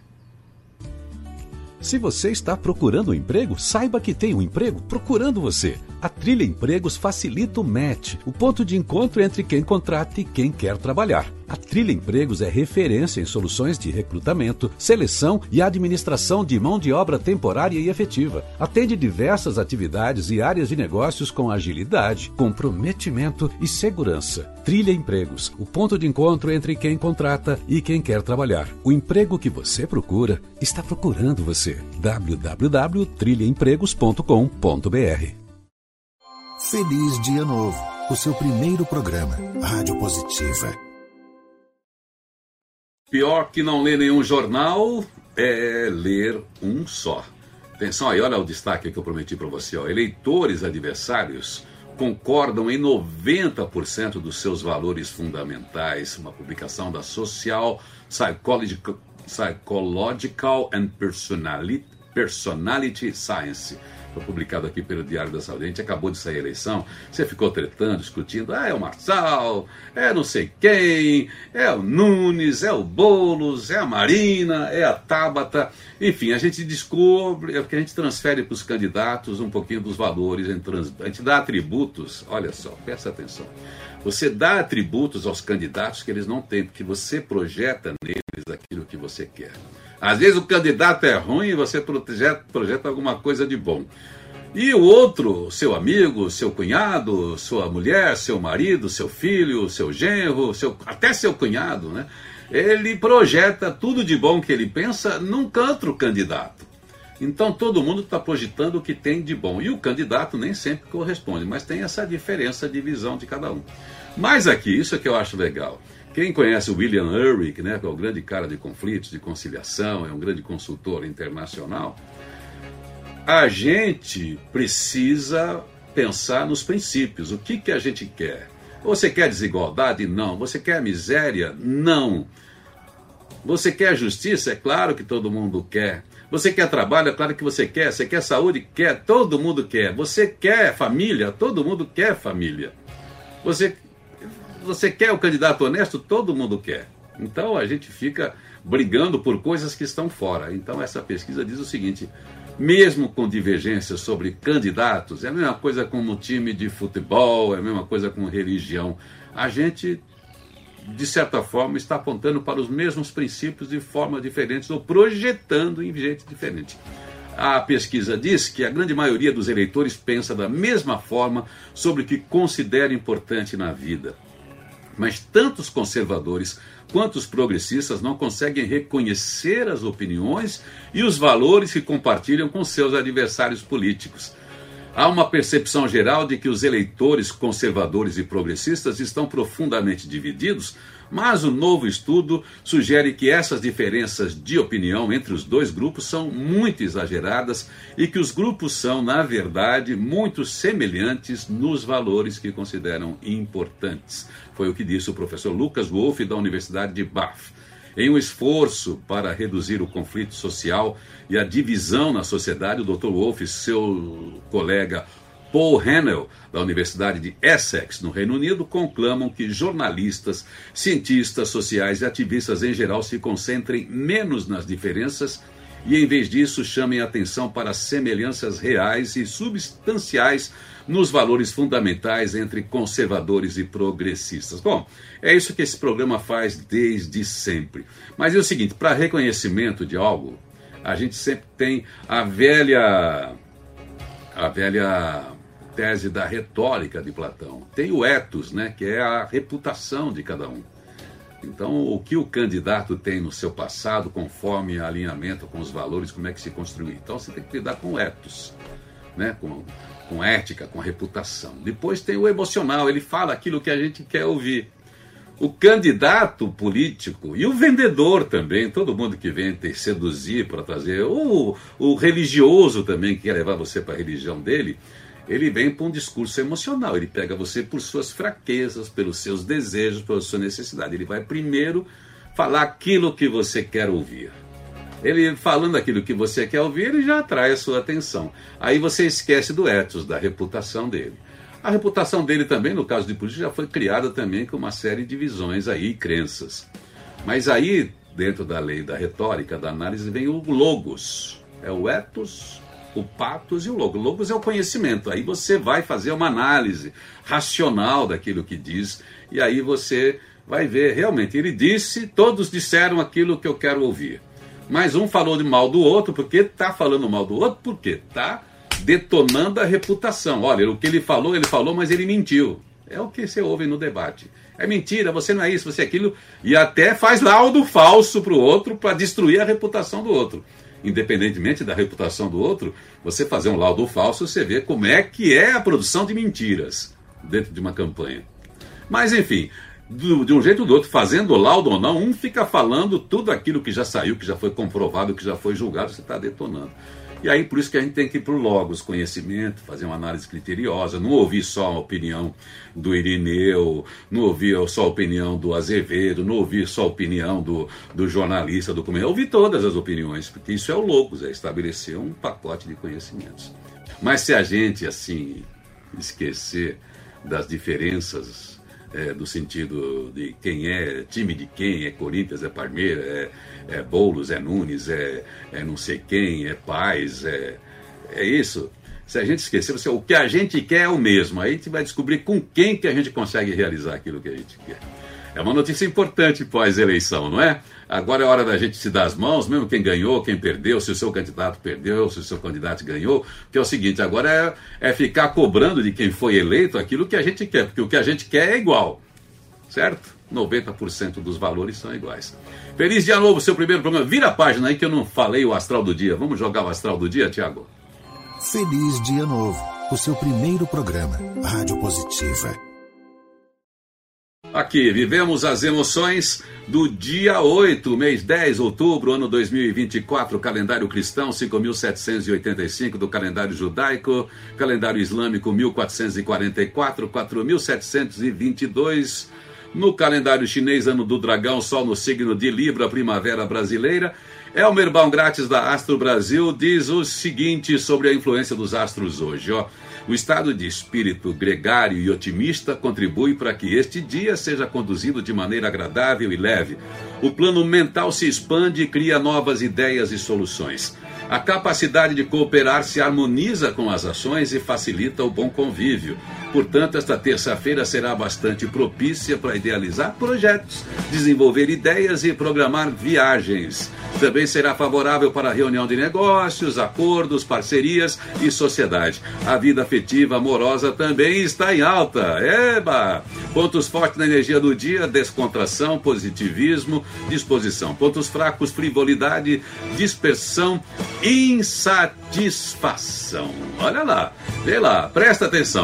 Se você está procurando um emprego, saiba que tem um emprego procurando você. A Trilha Empregos facilita o match, o ponto de encontro entre quem contrata e quem quer trabalhar. A Trilha Empregos é referência em soluções de recrutamento, seleção e administração de mão de obra temporária e efetiva. Atende diversas atividades e áreas de negócios com agilidade, comprometimento e segurança. Trilha Empregos, o ponto de encontro entre quem contrata e quem quer trabalhar. O emprego que você procura está procurando você. w w w ponto trilha empregos ponto com ponto b r. Feliz Dia Novo, o seu primeiro programa, Rádio Positiva. Pior que não ler nenhum jornal é ler um só. Atenção aí, olha o destaque que eu prometi para você. Ó. Eleitores adversários concordam em noventa por cento dos seus valores fundamentais. Uma publicação da Social Psychological, Psychological and Personality, Personality Science. Foi publicado aqui pelo Diário da Saúde. A gente acabou de sair a eleição, você ficou tretando, discutindo, ah, é o Marçal, é não sei quem, é o Nunes, é o Boulos, é a Marina, é a Tabata. Enfim, a gente descobre, é porque a gente transfere para os candidatos um pouquinho dos valores, a gente dá atributos, olha só, presta atenção. Você dá atributos aos candidatos que eles não têm, porque você projeta neles aquilo que você quer. Às vezes o candidato é ruim e você projeta, projeta alguma coisa de bom. E o outro, seu amigo, seu cunhado, sua mulher, seu marido, seu filho, seu genro, seu, até seu cunhado, né? Ele projeta tudo de bom que ele pensa num outro candidato. Então todo mundo está projetando o que tem de bom. E o candidato nem sempre corresponde, mas tem essa diferença de visão de cada um. Mas aqui, isso é que eu acho legal. Quem conhece o William Urich, né, que é o grande cara de conflitos, de conciliação, é um grande consultor internacional, a gente precisa pensar nos princípios. O que, que a gente quer? Você quer desigualdade? Não. Você quer miséria? Não. Você quer justiça? É claro que todo mundo quer. Você quer trabalho? É claro que você quer. Você quer saúde? Quer. Todo mundo quer. Você quer família? Todo mundo quer família. Você... Você quer o candidato honesto? Todo mundo quer. Então a gente fica brigando por coisas que estão fora. Então essa pesquisa diz o seguinte, mesmo com divergências sobre candidatos, é a mesma coisa com um time de futebol, é a mesma coisa com religião. A gente, de certa forma, está apontando para os mesmos princípios de forma diferente ou projetando em jeito diferente. A pesquisa diz que a grande maioria dos eleitores pensa da mesma forma sobre o que considera importante na vida. Mas tanto os conservadores quanto os progressistas não conseguem reconhecer as opiniões e os valores que compartilham com seus adversários políticos. Há uma percepção geral de que os eleitores conservadores e progressistas estão profundamente divididos, mas o novo estudo sugere que essas diferenças de opinião entre os dois grupos são muito exageradas e que os grupos são, na verdade, muito semelhantes nos valores que consideram importantes. Foi o que disse o professor Lucas Wolff, da Universidade de Bath. Em um esforço para reduzir o conflito social e a divisão na sociedade, o doutor Wolff e seu colega Paul Hennell, da Universidade de Essex, no Reino Unido, conclamam que jornalistas, cientistas sociais e ativistas em geral se concentrem menos nas diferenças e, em vez disso, chamem atenção para as semelhanças reais e substanciais nos valores fundamentais entre conservadores e progressistas. Bom, é isso que esse programa faz desde sempre. Mas é o seguinte, para reconhecimento de algo, a gente sempre tem a velha, a velha tese da retórica de Platão. Tem o ethos, né, que é a reputação de cada um. Então, o que o candidato tem no seu passado, conforme alinhamento com os valores, como é que se construiu. Então, você tem que lidar com o ethos, né, com... com ética, com reputação. Depois tem o emocional, ele fala aquilo que a gente quer ouvir. O candidato político e o vendedor também, todo mundo que vem te seduzir para trazer, o, o religioso também, que quer levar você para a religião dele, ele vem para um discurso emocional, ele pega você por suas fraquezas, pelos seus desejos, pela sua necessidade. Ele vai primeiro falar aquilo que você quer ouvir. Ele falando aquilo que você quer ouvir, ele já atrai a sua atenção. Aí você esquece do ethos, da reputação dele. A reputação dele também, no caso de política, já foi criada também com uma série de visões aí, crenças. Mas aí, dentro da lei da retórica, da análise, vem o logos. É o ethos, o pathos e o logos. O logos é o conhecimento. Aí você vai fazer uma análise racional daquilo que diz, e aí você vai ver, realmente, ele disse, todos disseram aquilo que eu quero ouvir. Mas um falou de mal do outro, porque está falando mal do outro, porque está detonando a reputação. Olha, o que ele falou, ele falou, mas ele mentiu. É o que você ouve no debate. É mentira, você não é isso, você é aquilo, e até faz laudo falso para o outro para destruir a reputação do outro. Independentemente da reputação do outro, você fazer um laudo falso, você vê como é que é a produção de mentiras dentro de uma campanha. Mas, enfim... de um jeito ou do outro, fazendo laudo ou não, um fica falando tudo aquilo que já saiu, que já foi comprovado, que já foi julgado, você está detonando. E aí, por isso que a gente tem que ir para o logos, conhecimento, fazer uma análise criteriosa, não ouvir só a opinião do Irineu, não ouvir só a opinião do Azevedo, não ouvir só a opinião do, do jornalista, do comentarista, ouvir todas as opiniões, porque isso é o logos, é estabelecer um pacote de conhecimentos. Mas se a gente, assim, esquecer das diferenças, É, do sentido de quem é time de quem, é Corinthians, é Palmeiras, é, é Boulos, é Nunes, é, é não sei quem, é Paz, é, é isso. Se a gente esquecer, você, o que a gente quer é o mesmo, aí a gente vai descobrir com quem que a gente consegue realizar aquilo que a gente quer. É uma notícia importante pós-eleição, não é? Agora é hora da gente se dar as mãos, mesmo quem ganhou, quem perdeu, se o seu candidato perdeu, se o seu candidato ganhou, que é o seguinte, agora é, é ficar cobrando de quem foi eleito aquilo que a gente quer, porque o que a gente quer é igual, certo? noventa por cento dos valores são iguais. Feliz dia novo, seu primeiro programa. Vira a página aí que eu não falei o astral do dia. Vamos jogar o astral do dia, Tiago? Feliz dia novo, o seu primeiro programa. Rádio Positiva. Aqui, vivemos as emoções do dia oito, mês dez, outubro, ano dois mil e vinte e quatro, calendário cristão, cinco mil setecentos e oitenta e cinco do calendário judaico, calendário islâmico, mil quatrocentos e quarenta e quatro, quatro mil setecentos e vinte e dois, no calendário chinês, ano do dragão, sol no signo de Libra, primavera brasileira. Elmer Baum Grátis, da Astro Brasil, diz o seguinte sobre a influência dos astros hoje, ó. O estado de espírito gregário e otimista contribui para que este dia seja conduzido de maneira agradável e leve. O plano mental se expande e cria novas ideias e soluções. A capacidade de cooperar se harmoniza com as ações e facilita o bom convívio. Portanto, esta terça-feira será bastante propícia para idealizar projetos, desenvolver ideias e programar viagens. Também será favorável para a reunião de negócios, acordos, parcerias e sociedade. A vida afetiva, amorosa também está em alta. Eba! Pontos fortes na energia do dia: descontração, positivismo, disposição. Pontos fracos: frivolidade, dispersão, insatisfação. Olha lá, vê lá, presta atenção.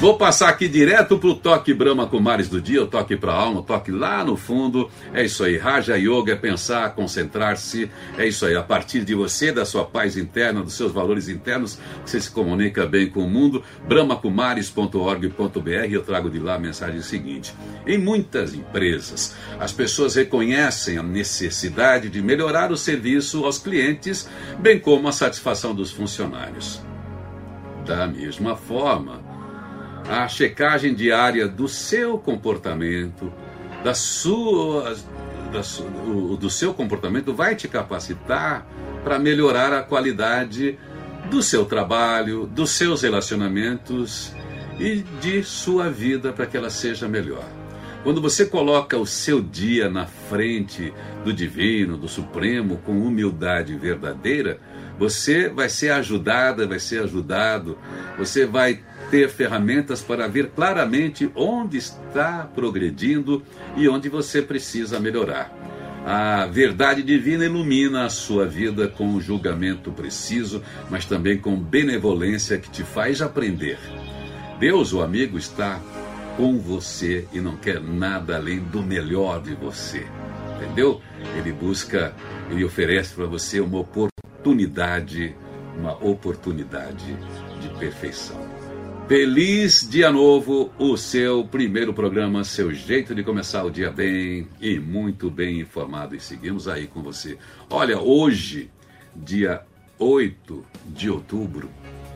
Vou passar aqui direto pro toque Brahma Kumaris do dia, o toque pra alma, o toque lá no fundo. É isso aí, Raja Yoga é pensar, concentrar-se. É isso aí, a partir de você, da sua paz interna, dos seus valores internos, você se comunica bem com o mundo. brahma kumaris ponto org ponto br, eu trago de lá a mensagem seguinte. Em muitas empresas, as pessoas reconhecem a necessidade de melhorar o serviço aos clientes, bem como a satisfação dos funcionários. Da mesma forma, a checagem diária do seu comportamento, da sua, da su, do, do seu comportamento vai te capacitar para melhorar a qualidade do seu trabalho, dos seus relacionamentos e de sua vida para que ela seja melhor. Quando você coloca o seu dia na frente do divino, do supremo, com humildade verdadeira, você vai ser ajudada, vai ser ajudado, você vai ter ferramentas para ver claramente onde está progredindo e onde você precisa melhorar. A verdade divina ilumina a sua vida com o julgamento preciso, mas também com benevolência que te faz aprender. Deus, o amigo, está com você e não quer nada além do melhor de você. Entendeu? Ele busca, ele oferece para você uma oportunidade, uma oportunidade de perfeição. Feliz dia novo, o seu primeiro programa, seu jeito de começar o dia bem e muito bem informado. E seguimos aí com você. Olha, hoje, dia oito de outubro,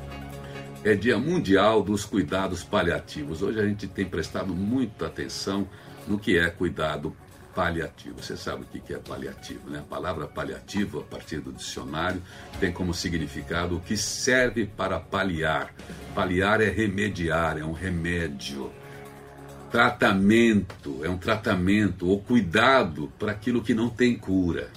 é Dia Mundial dos Cuidados Paliativos. Hoje a gente tem prestado muita atenção no que é cuidado paliativo. Você sabe o que é paliativo, né? A palavra paliativo, a partir do dicionário, tem como significado o que serve para paliar. Paliar é remediar, é um remédio. Tratamento, é um tratamento ou cuidado para aquilo que não tem cura.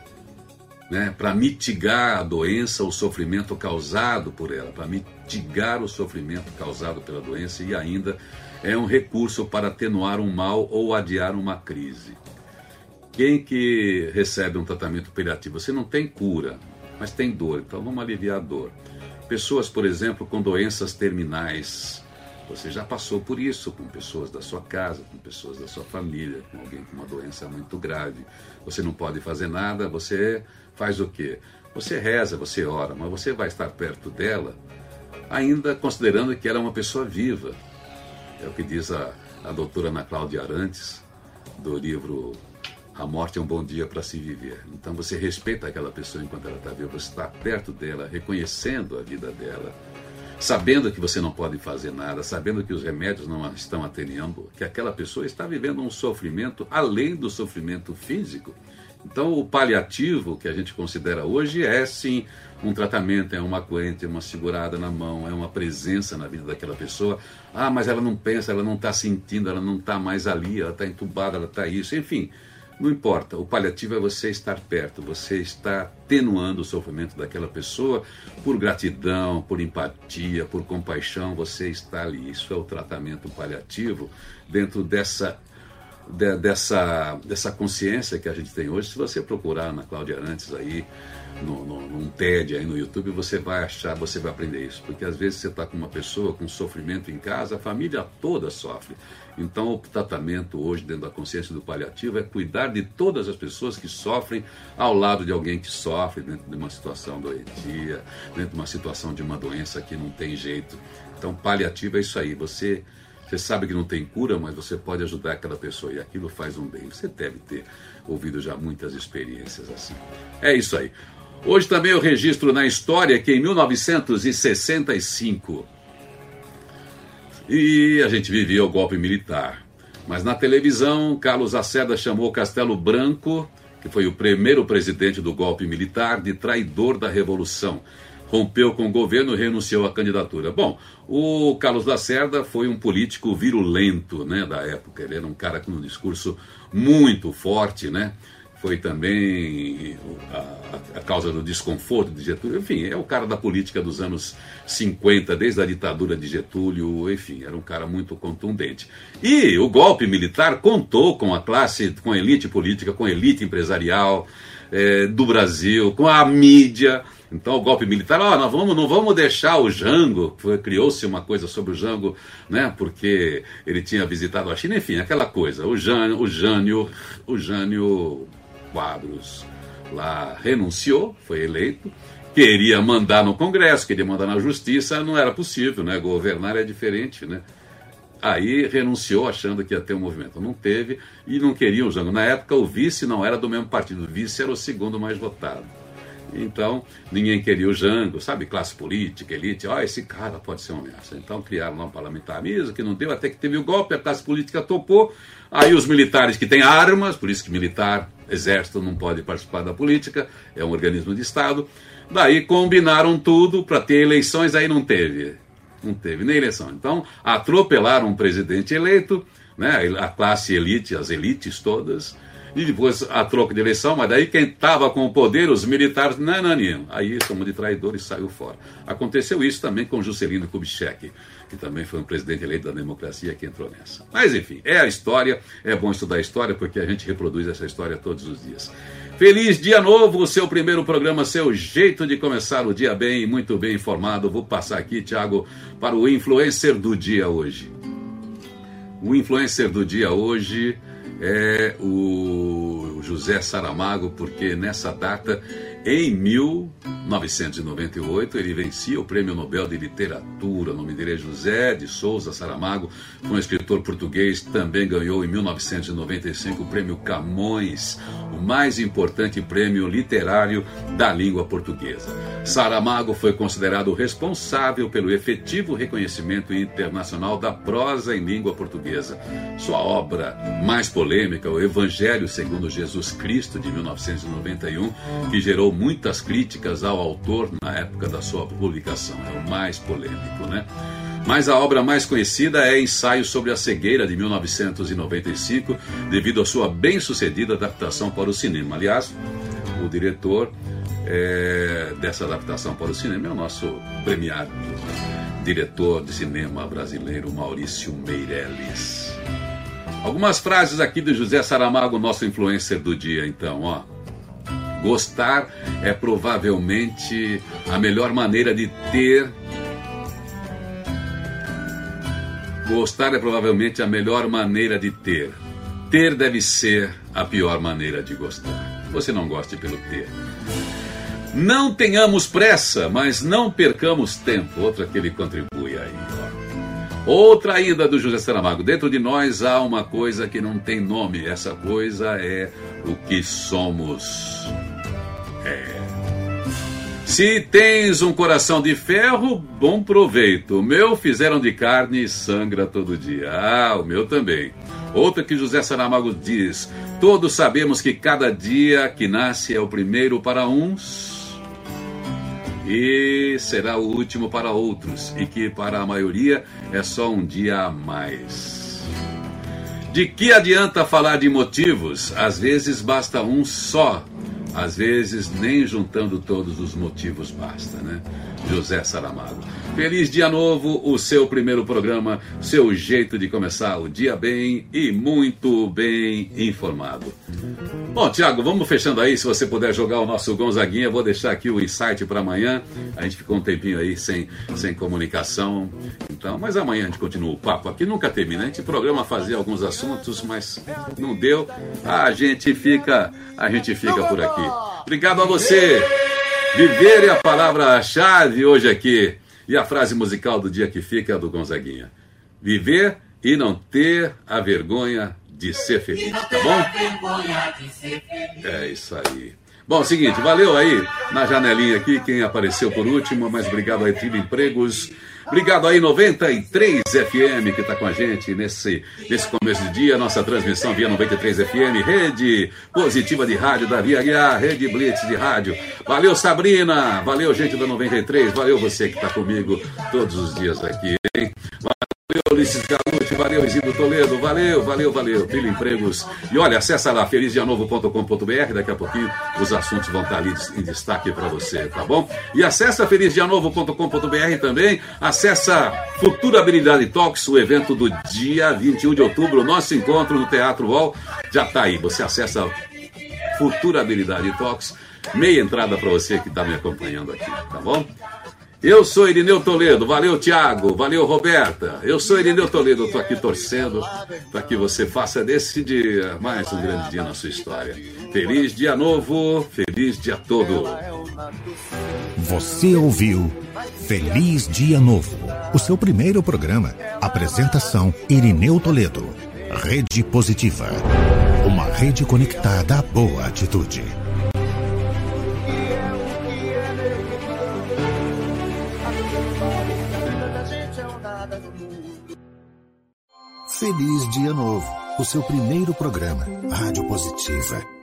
Né? Para mitigar a doença, o sofrimento causado por ela, para mitigar o sofrimento causado pela doença e ainda é um recurso para atenuar um mal ou adiar uma crise. Quem que recebe um tratamento paliativo? Você não tem cura, mas tem dor, então vamos aliviar a dor. Pessoas, por exemplo, com doenças terminais, você já passou por isso com pessoas da sua casa, com pessoas da sua família, com alguém com uma doença muito grave. Você não pode fazer nada, você faz o quê? Você reza, você ora, mas você vai estar perto dela, ainda considerando que ela é uma pessoa viva. É o que diz a, a doutora Ana Cláudia Arantes, do livro A Morte é um Bom Dia para se Viver. Então você respeita aquela pessoa enquanto ela está viva, você está perto dela, reconhecendo a vida dela, sabendo que você não pode fazer nada, sabendo que os remédios não estão atendendo, que aquela pessoa está vivendo um sofrimento além do sofrimento físico. Então o paliativo que a gente considera hoje é sim um tratamento, é uma coente, é uma segurada na mão, é uma presença na vida daquela pessoa. Ah, mas ela não pensa, ela não está sentindo, ela não está mais ali, ela está entubada, ela está isso, enfim. Não importa, o paliativo é você estar perto, você está atenuando o sofrimento daquela pessoa por gratidão, por empatia, por compaixão, você está ali. Isso é o tratamento paliativo dentro dessa, de, dessa, dessa consciência que a gente tem hoje. Se você procurar na Cláudia Arantes aí, no, no, num TED aí no YouTube, você vai achar, você vai aprender isso. Porque às vezes você está com uma pessoa com sofrimento em casa, a família toda sofre. Então o tratamento hoje dentro da consciência do paliativo é cuidar de todas as pessoas que sofrem ao lado de alguém que sofre dentro de uma situação doentia, dentro de uma situação de uma doença que não tem jeito. Então paliativo é isso aí, você, você sabe que não tem cura, mas você pode ajudar aquela pessoa e aquilo faz um bem. Você deve ter ouvido já muitas experiências assim. É isso aí. Hoje também eu registro na história que em mil novecentos e sessenta e cinco... E a gente vivia o golpe militar. Mas na televisão, Carlos Lacerda chamou Castelo Branco, que foi o primeiro presidente do golpe militar, de traidor da Revolução. Rompeu com o governo e renunciou à candidatura. Bom, o Carlos Lacerda foi um político virulento, né, da época. Ele era um cara com um discurso muito forte, né? Foi também a, a causa do desconforto de Getúlio. Enfim, é o cara da política dos anos cinquenta, desde a ditadura de Getúlio. Enfim, era um cara muito contundente. E o golpe militar contou com a classe, com a elite política, com a elite empresarial é, do Brasil, com a mídia, Então o golpe militar, ó, nós vamos, não vamos deixar o Jango, criou-se uma coisa sobre o Jango, né, porque ele tinha visitado a China, enfim, aquela coisa, o Jânio, o Jânio, o Jânio Quadros lá renunciou, foi eleito, queria mandar no Congresso, queria mandar na Justiça, não era possível, né, governar é diferente, né. Aí renunciou achando que ia ter um movimento. Não teve e não queria o Jango. Na época o vice não era do mesmo partido, o vice era o segundo mais votado. Então, ninguém queria o Jango, sabe, classe política, elite, ó, oh, esse cara pode ser uma ameaça. Então criaram lá um parlamentarismo que não deu, até que teve o golpe, a classe política topou, aí os militares que têm armas, por isso que militar, exército não pode participar da política, é um organismo de Estado, daí combinaram tudo para ter eleições, aí não teve, não teve nem eleição. Então, atropelaram um presidente eleito, né, a classe elite, as elites todas, e depois a troca de eleição, mas daí quem estava com o poder, os militares, não, não, não. Aí chamou de traidor e saiu fora. Aconteceu isso também com Juscelino Kubitschek, que também foi um presidente eleito da democracia que entrou nessa. Mas enfim, é a história, é bom estudar a história porque a gente reproduz essa história todos os dias. Feliz dia novo, o seu primeiro programa, seu jeito de começar o dia bem e muito bem informado. Vou passar aqui, Thiago, para o influencer do dia hoje. O influencer do dia hoje é o José Saramago, porque nessa data, em mil novecentos e noventa e oito, ele vencia o Prêmio Nobel de Literatura. O nome dele é José de Souza Saramago, foi um escritor português, também ganhou em mil novecentos e noventa e cinco o Prêmio Camões, o mais importante prêmio literário da língua portuguesa. Saramago foi considerado responsável pelo efetivo reconhecimento internacional da prosa em língua portuguesa. Sua obra mais polêmica, O Evangelho segundo Jesus Cristo, de mil novecentos e noventa e um, que gerou muitas críticas ao autor na época da sua publicação. É o mais polêmico, né? Mas a obra mais conhecida é Ensaio sobre a Cegueira, de mil novecentos e noventa e cinco, devido à sua bem-sucedida adaptação para o cinema. Aliás, o diretor é, dessa adaptação para o cinema é o nosso premiado diretor de cinema brasileiro, Maurício Meirelles. Algumas frases aqui do José Saramago, nosso influencer do dia, então, ó. Gostar é provavelmente a melhor maneira de ter... Gostar é provavelmente a melhor maneira de ter. Ter deve ser a pior maneira de gostar. Você não goste pelo ter. Não tenhamos pressa, mas não percamos tempo. Outra que ele contribui aí, ó. Outra ainda do José Saramago. Dentro de nós há uma coisa que não tem nome. Essa coisa é o que somos. É. Se tens um coração de ferro, bom proveito. O meu fizeram de carne e sangra todo dia. Ah, o meu também. Outra que José Saramago diz: todos sabemos que cada dia que nasce é o primeiro para uns e será o último para outros, e que para a maioria é só um dia a mais. De que adianta falar de motivos? Às vezes basta um só. Às vezes, nem juntando todos os motivos basta, né? José Saramago. Feliz dia novo, o seu primeiro programa, seu jeito de começar o dia bem e muito bem informado. Bom, Thiago, vamos fechando aí. Se você puder jogar o nosso Gonzaguinha, vou deixar aqui o insight para amanhã. A gente ficou um tempinho aí sem, sem comunicação. Então, mas amanhã a gente continua o papo. Aqui nunca termina. A gente programa fazia alguns assuntos, mas não deu. A gente fica, a gente fica por aqui. Obrigado a você. Viver é a palavra-chave hoje aqui. E a frase musical do dia que fica é a do Gonzaguinha. Viver e não ter a vergonha de ser feliz, tá bom? É isso aí. Bom, seguinte, valeu aí na janelinha aqui quem apareceu por último, mas obrigado aí, Trilha Empregos. Obrigado aí, noventa e três F M, que está com a gente nesse, nesse começo de dia. Nossa transmissão via noventa e três F M, rede positiva de rádio da Via Guiar, rede Blitz de rádio. Valeu, Sabrina. Valeu, gente da noventa e três. Valeu você que está comigo todos os dias aqui, hein? Valeu, Ulisses Galucci. Valeu, Isidro Toledo. Valeu, valeu, valeu. Trilha Empregos. E olha, acessa lá, feliz dia novo ponto com ponto b r. Daqui a pouquinho os assuntos vão estar ali em destaque para você, tá bom? E acessa feliz dia novo ponto com ponto b r também. Acessa Futura Habilidade Talks, o evento do dia vinte e um de outubro. Nosso encontro no Teatro Wall já está aí. Você acessa Futura Habilidade Talks. Meia entrada para você que está me acompanhando aqui, tá bom? Eu sou Irineu Toledo, valeu Tiago, valeu Roberta. Eu sou Irineu Toledo, estou aqui torcendo para que você faça desse dia mais um grande dia na sua história. Feliz dia novo, feliz dia todo. Você ouviu Feliz Dia Novo, o seu primeiro programa. Apresentação Irineu Toledo. Rede Positiva, uma rede conectada à boa atitude. Feliz Dia Novo, o seu primeiro programa. Rádio Positiva.